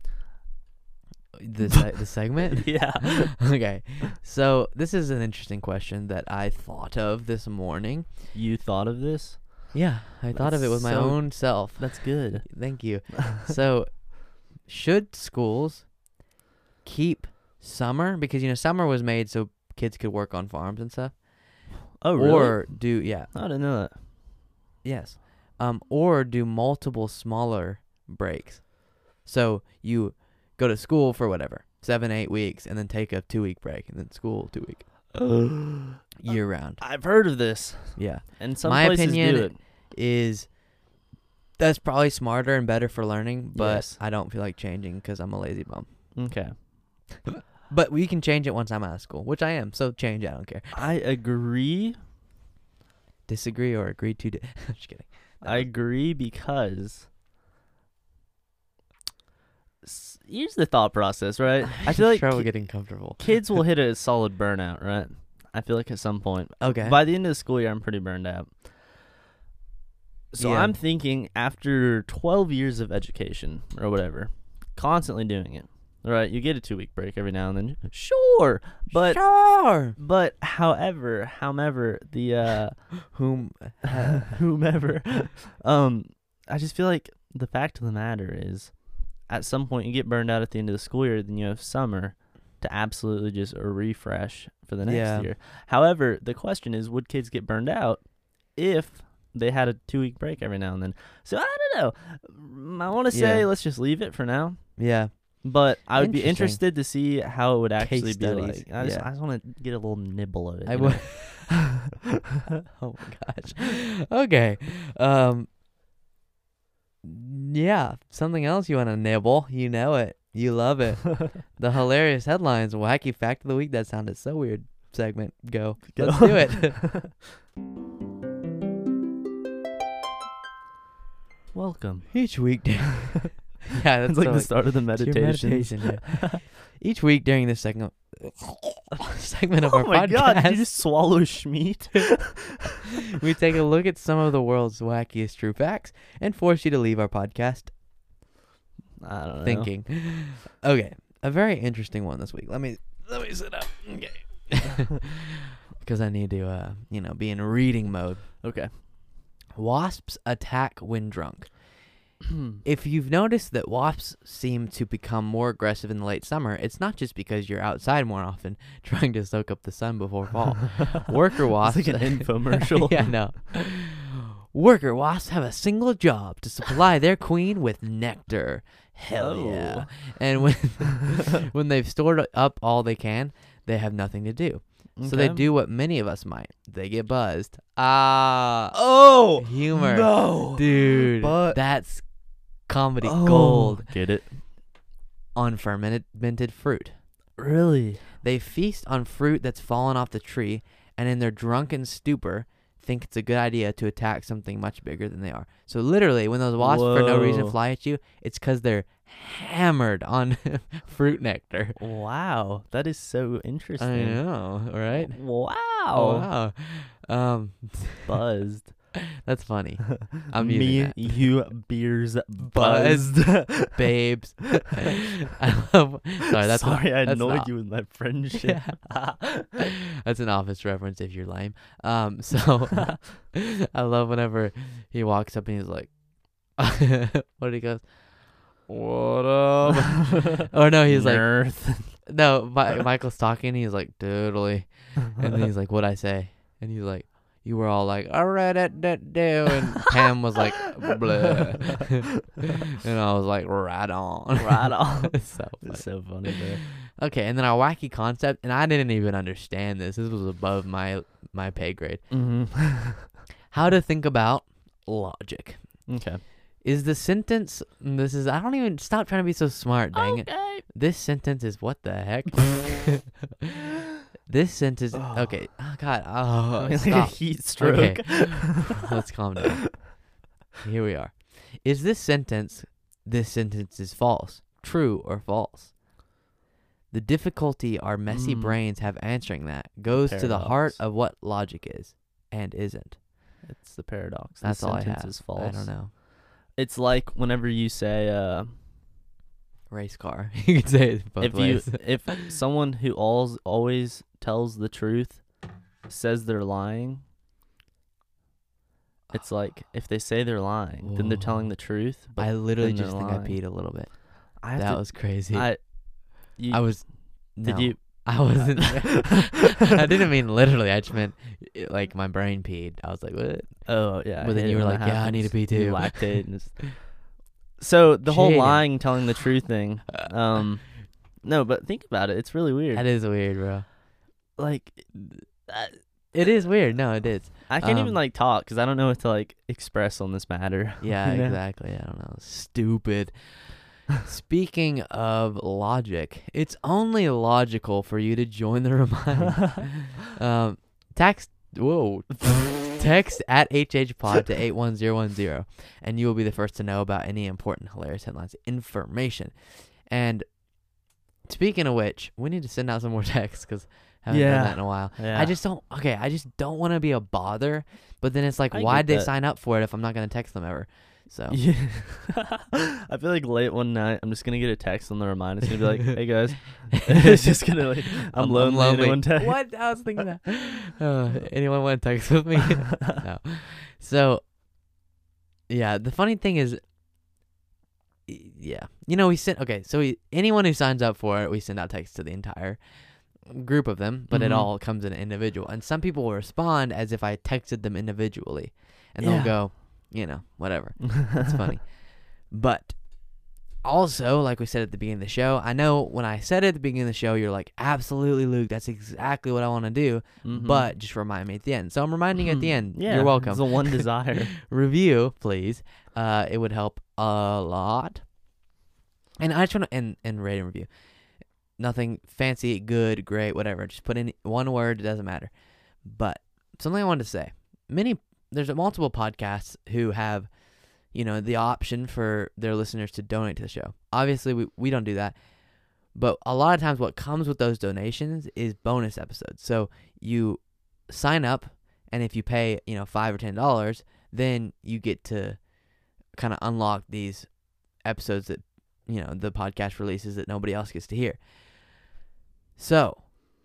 Speaker 1: the se- the segment.
Speaker 3: Yeah.
Speaker 1: Okay. So this is an interesting question that I thought of this morning.
Speaker 3: You thought of this?
Speaker 1: Yeah, I thought of it
Speaker 3: That's
Speaker 1: with my
Speaker 3: so-
Speaker 1: own self.
Speaker 3: That's good.
Speaker 1: Thank you. So, should schools keep summer, because you know summer was made so kids could work on farms and stuff,
Speaker 3: Oh, really?
Speaker 1: or do yeah
Speaker 3: I didn't know that.
Speaker 1: yes, um, or do multiple smaller breaks. So you go to school for whatever seven eight weeks, and then take a two week break, and then school two week year round.
Speaker 3: I've heard of this,
Speaker 1: Yeah,
Speaker 3: and some
Speaker 1: My
Speaker 3: places
Speaker 1: opinion
Speaker 3: do it.
Speaker 1: is that's probably smarter and better for learning, but
Speaker 3: Yes.
Speaker 1: I don't feel like changing because I'm a lazy bum.
Speaker 3: Okay.
Speaker 1: But we can change it once I'm out of school, which I am. So change. I don't care.
Speaker 3: I agree.
Speaker 1: Disagree or agree to? Di- Just kidding.
Speaker 3: I agree because s- here's the thought process, right? I feel like
Speaker 1: trouble
Speaker 3: ki-
Speaker 1: getting comfortable.
Speaker 3: kids will hit a solid burnout, right? I feel like at some point.
Speaker 1: Okay.
Speaker 3: By the end of the school year, I'm pretty burned out. So
Speaker 1: Yeah.
Speaker 3: I'm thinking after twelve years of education or whatever, constantly doing it, right? You get a two week break every now and then. Sure. But
Speaker 1: sure.
Speaker 3: but however, however, the uh
Speaker 1: Whom?
Speaker 3: whomever um I just feel like the fact of the matter is at some point you get burned out at the end of the school year, then you have summer to absolutely just refresh for the next
Speaker 1: Yeah.
Speaker 3: year. However, the question is, would kids get burned out if they had a two week break every now and then? So I don't know. Mm, I want to say
Speaker 1: Yeah.
Speaker 3: let's just leave it for now.
Speaker 1: Yeah.
Speaker 3: But I would be
Speaker 1: Interesting.
Speaker 3: interested to see how it would actually be
Speaker 1: studies,
Speaker 3: like. I just,
Speaker 1: yeah.
Speaker 3: I just want to get a little nibble of it.
Speaker 1: I
Speaker 3: you
Speaker 1: would.
Speaker 3: know?
Speaker 1: Oh my gosh. Okay. Um. Yeah. Something else you want to nibble? You know it. You love it. The hilarious headlines, wacky fact of the week. That sounded so weird. Segment. Go.
Speaker 3: Go.
Speaker 1: Let's do it.
Speaker 3: Welcome.
Speaker 1: Each week. yeah, that's
Speaker 3: It's like
Speaker 1: so,
Speaker 3: the start of the
Speaker 1: it's your
Speaker 3: meditation.
Speaker 1: meditation, yeah. Each week during this segment segment of
Speaker 3: Oh
Speaker 1: our
Speaker 3: my
Speaker 1: podcast,
Speaker 3: god, did you just swallow Schmeat?
Speaker 1: we take a look at some of the world's wackiest true facts and force you to leave our podcast
Speaker 3: I don't know.
Speaker 1: thinking. Okay, a very interesting one this week. Let me let me sit up. Okay. Because I need to, uh, you know, be in reading mode.
Speaker 3: Okay.
Speaker 1: Wasps attack when drunk. If you've noticed that wasps seem to become more aggressive in the late summer, it's not just because you're outside more often trying to soak up the sun before fall. Worker wasps.
Speaker 3: It's like an infomercial.
Speaker 1: Yeah, no. Worker wasps have a single job to supply their queen with nectar. Hell
Speaker 3: Oh.
Speaker 1: yeah. And when when they've stored up all they can, they have nothing to do. So they
Speaker 3: Okay.
Speaker 1: do what many of us might. They get buzzed. Ah.
Speaker 3: Oh
Speaker 1: Humor.
Speaker 3: no,
Speaker 1: Dude,
Speaker 3: But-
Speaker 1: that's comedy
Speaker 3: Oh,
Speaker 1: gold
Speaker 3: Get it?
Speaker 1: on fermented fruit.
Speaker 3: Really?
Speaker 1: They feast on fruit that's fallen off the tree, and in their drunken stupor, think it's a good idea to attack something much bigger than they are. So literally, when those wasps for no reason
Speaker 3: Whoa.
Speaker 1: fly at you, it's because they're hammered on fruit nectar.
Speaker 3: Wow, that is so interesting.
Speaker 1: I know, right?
Speaker 3: Wow.
Speaker 1: Oh, wow. Um,
Speaker 3: Buzzed.
Speaker 1: That's funny. I'm
Speaker 3: Me,
Speaker 1: using that.
Speaker 3: you, beers,
Speaker 1: Buzzed.
Speaker 3: buzzed.
Speaker 1: Babes. I love. Sorry, that's
Speaker 3: Sorry,
Speaker 1: not,
Speaker 3: I
Speaker 1: that's
Speaker 3: annoyed
Speaker 1: not-
Speaker 3: you with my friendship.
Speaker 1: That's an Office reference if you're lame. Um, so I love whenever he walks up and he's like, what did he goes? What up? Or no, he's like,
Speaker 3: Nerth.
Speaker 1: no, Mi- Michael's talking. He's like, totally. And then he's like, what'd I say? And he's like, you were all like, all right, that, that, do. And Pam was like, blah. And I was like, right on.
Speaker 3: Right on.
Speaker 1: It's so funny.
Speaker 3: It's so funny, though.
Speaker 1: Okay, and then our wacky concept, and I didn't even understand this. This was above my my pay grade.
Speaker 3: Mm-hmm.
Speaker 1: How to think about logic.
Speaker 3: Okay.
Speaker 1: Is the sentence, this is, I don't even, stop trying to be so smart, dang it.
Speaker 3: Okay.
Speaker 1: This sentence is what the heck? This sentence,
Speaker 3: Oh.
Speaker 1: okay, oh God, oh,
Speaker 3: I mean, like a
Speaker 1: stop.
Speaker 3: heat stroke.
Speaker 1: Okay. Let's calm down. Here we are. Is this sentence, this sentence is false, true or false? The difficulty our messy
Speaker 3: Mm.
Speaker 1: brains have answering that goes to the heart
Speaker 3: Paradox.
Speaker 1: of what logic is and isn't.
Speaker 3: It's the paradox.
Speaker 1: That's
Speaker 3: the
Speaker 1: all I
Speaker 3: sentence
Speaker 1: have.
Speaker 3: is false.
Speaker 1: I don't know.
Speaker 3: It's like whenever you say, uh,
Speaker 1: Race car. You could say it both
Speaker 3: if
Speaker 1: ways.
Speaker 3: you if someone who always always tells the truth says they're lying, it's like if they say they're lying, then they're telling the truth. But
Speaker 1: I literally
Speaker 3: then they're
Speaker 1: just think
Speaker 3: lying.
Speaker 1: I peed a little bit.
Speaker 3: I have
Speaker 1: That
Speaker 3: to-
Speaker 1: was crazy.
Speaker 3: I.
Speaker 1: I,
Speaker 3: You,
Speaker 1: was.
Speaker 3: did
Speaker 1: no,
Speaker 3: you?
Speaker 1: I wasn't. I didn't mean literally. I just meant uh, like my brain peed. I was like, what?
Speaker 3: Oh yeah. I
Speaker 1: But then
Speaker 3: hate
Speaker 1: you
Speaker 3: it
Speaker 1: were
Speaker 3: when
Speaker 1: like,
Speaker 3: that
Speaker 1: yeah, I need to
Speaker 3: happens.
Speaker 1: pee
Speaker 3: You
Speaker 1: too.
Speaker 3: lactate. And it's- so the whole
Speaker 1: Jaden.
Speaker 3: lying, telling the truth thing. Um, no, but think about it. It's really weird.
Speaker 1: That is weird, bro.
Speaker 3: Like,
Speaker 1: It is weird. No, it is.
Speaker 3: I can't
Speaker 1: Um,
Speaker 3: even like talk because I don't know what to like express on this matter.
Speaker 1: Yeah,
Speaker 3: you know?
Speaker 1: exactly. I don't know. Stupid. Speaking of logic, it's only logical for you to join the remind. um, text. Whoa. Text at hhpod to eight one zero one zero, and you will be the first to know about any important, hilarious headlines information. And speaking of which, we need to send out some more texts because I haven't
Speaker 3: Yeah.
Speaker 1: done that in a while.
Speaker 3: Yeah.
Speaker 1: I just don't. Okay, I just don't want to be a bother. But then it's like,
Speaker 3: I
Speaker 1: why'd
Speaker 3: get
Speaker 1: they
Speaker 3: that.
Speaker 1: sign up for it if I'm not gonna text them ever? So
Speaker 3: Yeah. I feel like late one night, I'm just gonna get a text on the reminder. It's gonna be like, "Hey guys," it's just gonna like, "I'm, lonely." Anyone text?
Speaker 1: What? I was thinking that. Uh, anyone want to text with me? No. So, yeah. The funny thing is, y- yeah, you know, we send. Okay, so we, anyone who signs up for it, we send out texts to the entire group of them, but it
Speaker 3: Mhm.
Speaker 1: all comes in an individual. And some people will respond as if I texted them individually, and
Speaker 3: Yeah.
Speaker 1: they'll go, you know, whatever. It's funny. But also, like we said at the beginning of the show, I know when I said it at the beginning of the show, you're like, absolutely, Luke, that's exactly what I want to do.
Speaker 3: Mhm.
Speaker 1: But just remind me at the end. So I'm reminding you at the end.
Speaker 3: Yeah,
Speaker 1: You're welcome.
Speaker 3: It's the one desire.
Speaker 1: Review, please. Uh, it would help a lot. And I just want to, and, and rate and review. Nothing fancy, good, great, whatever. Just put in one word. It doesn't matter. But something I wanted to say. Many, there's multiple podcasts who have, you know, the option for their listeners to donate to the show. Obviously, we, we don't do that. But a lot of times what comes with those donations is bonus episodes. So you sign up, and if you pay, you know, five or ten dollars, then you get to kind of unlock these episodes that, you know, the podcast releases that nobody else gets to hear. So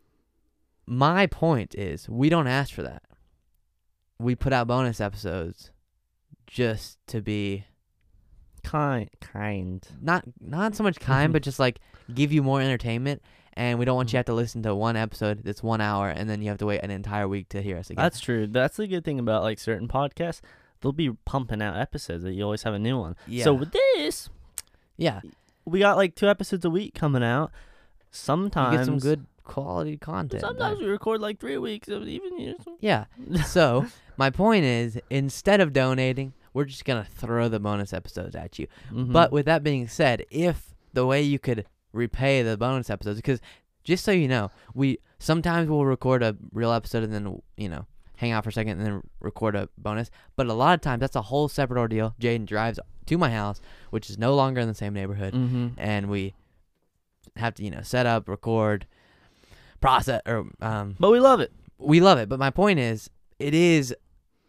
Speaker 1: my point is, we don't ask for that. We put out bonus episodes just to be
Speaker 3: kind, kind.
Speaker 1: not not so much kind, but just like give you more entertainment. And we don't want you to have to listen to one episode that's one hour, and then you have to wait an entire week to hear us again.
Speaker 3: That's true. That's the good thing about like certain podcasts. They'll be pumping out episodes that you always have a new one.
Speaker 1: Yeah.
Speaker 3: So with this,
Speaker 1: yeah,
Speaker 3: we got like two episodes a week coming out. Sometimes
Speaker 1: you get some good quality content.
Speaker 3: Sometimes
Speaker 1: there.
Speaker 3: we record like three weeks of even years.
Speaker 1: Yeah. So my point is, instead of donating, we're just gonna throw the bonus episodes at you.
Speaker 3: Mhm.
Speaker 1: But with that being said, if the way you could repay the bonus episodes, because just so you know, we sometimes we'll record a real episode and then, you know, hang out for a second and then record a bonus. But a lot of times that's a whole separate ordeal. Jaden drives to my house, which is no longer in the same neighborhood,
Speaker 3: Mhm.
Speaker 1: and we have to, you know, set up, record, process, or um,
Speaker 3: But we love it.
Speaker 1: we love it. But my point is, it is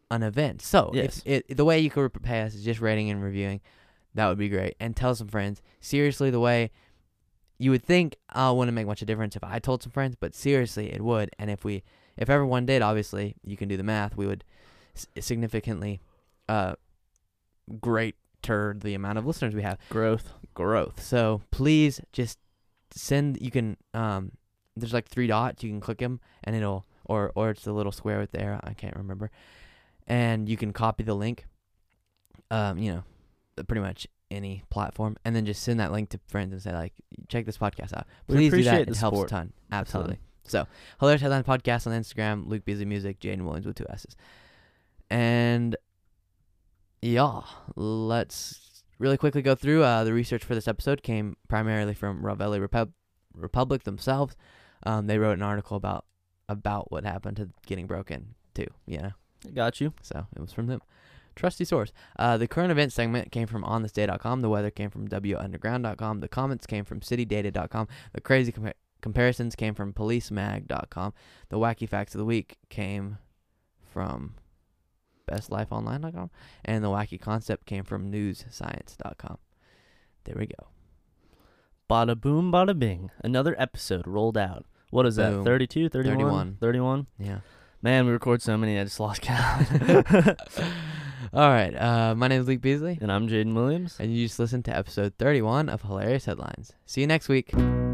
Speaker 1: an event. So
Speaker 3: Yes.
Speaker 1: if it, the way you could repay us is just rating and reviewing, that would be great. And tell some friends. Seriously, the way you would think, oh, it wouldn't make much of a difference if I told some friends, but seriously, it would. And if we, if everyone did, obviously, you can do the math, we would s- significantly uh, greater the amount of listeners we have.
Speaker 3: Growth.
Speaker 1: Growth. So please just send, you can, um, there's like three dots, you can click them, and it'll, or, or it's the little square right there, I can't remember. And you can copy the link, um, you know, pretty much any platform, and then just send that link to friends and say, like, check this podcast out.
Speaker 3: We
Speaker 1: Please do that.
Speaker 3: appreciate
Speaker 1: It
Speaker 3: the
Speaker 1: helps a
Speaker 3: support.
Speaker 1: ton.
Speaker 3: A ton.
Speaker 1: Absolutely. So, Hilarious Headline Podcast on Instagram, Luke Beasley Music, Jaden Williams with two S's. And, yeah, let's really quickly go through. Uh, the research for this episode came primarily from Ravelli Repub- Republic themselves. Um, they wrote an article about about what happened to Getting Broken, too, you know?
Speaker 3: Got you.
Speaker 1: So it was from them. Trusty source. Uh, the current event segment came from on this day dot com. The weather came from w underground dot com. The comments came from city data dot com. The crazy com- comparisons came from police mag dot com. The wacky facts of the week came from best life online dot com. And the wacky concept came from news science dot com. There we go.
Speaker 3: Bada boom, bada bing. Another episode rolled out. What is
Speaker 1: Boom.
Speaker 3: that? thirty-two, thirty-one?
Speaker 1: thirty-one.
Speaker 3: thirty-one?
Speaker 1: Yeah.
Speaker 3: Man, we record so many, I just lost count.
Speaker 1: All right. Uh, my name is Luke Beasley.
Speaker 3: And I'm Jaden Williams.
Speaker 1: And you just listened to episode thirty-one of Hilarious Headlines. See you next week.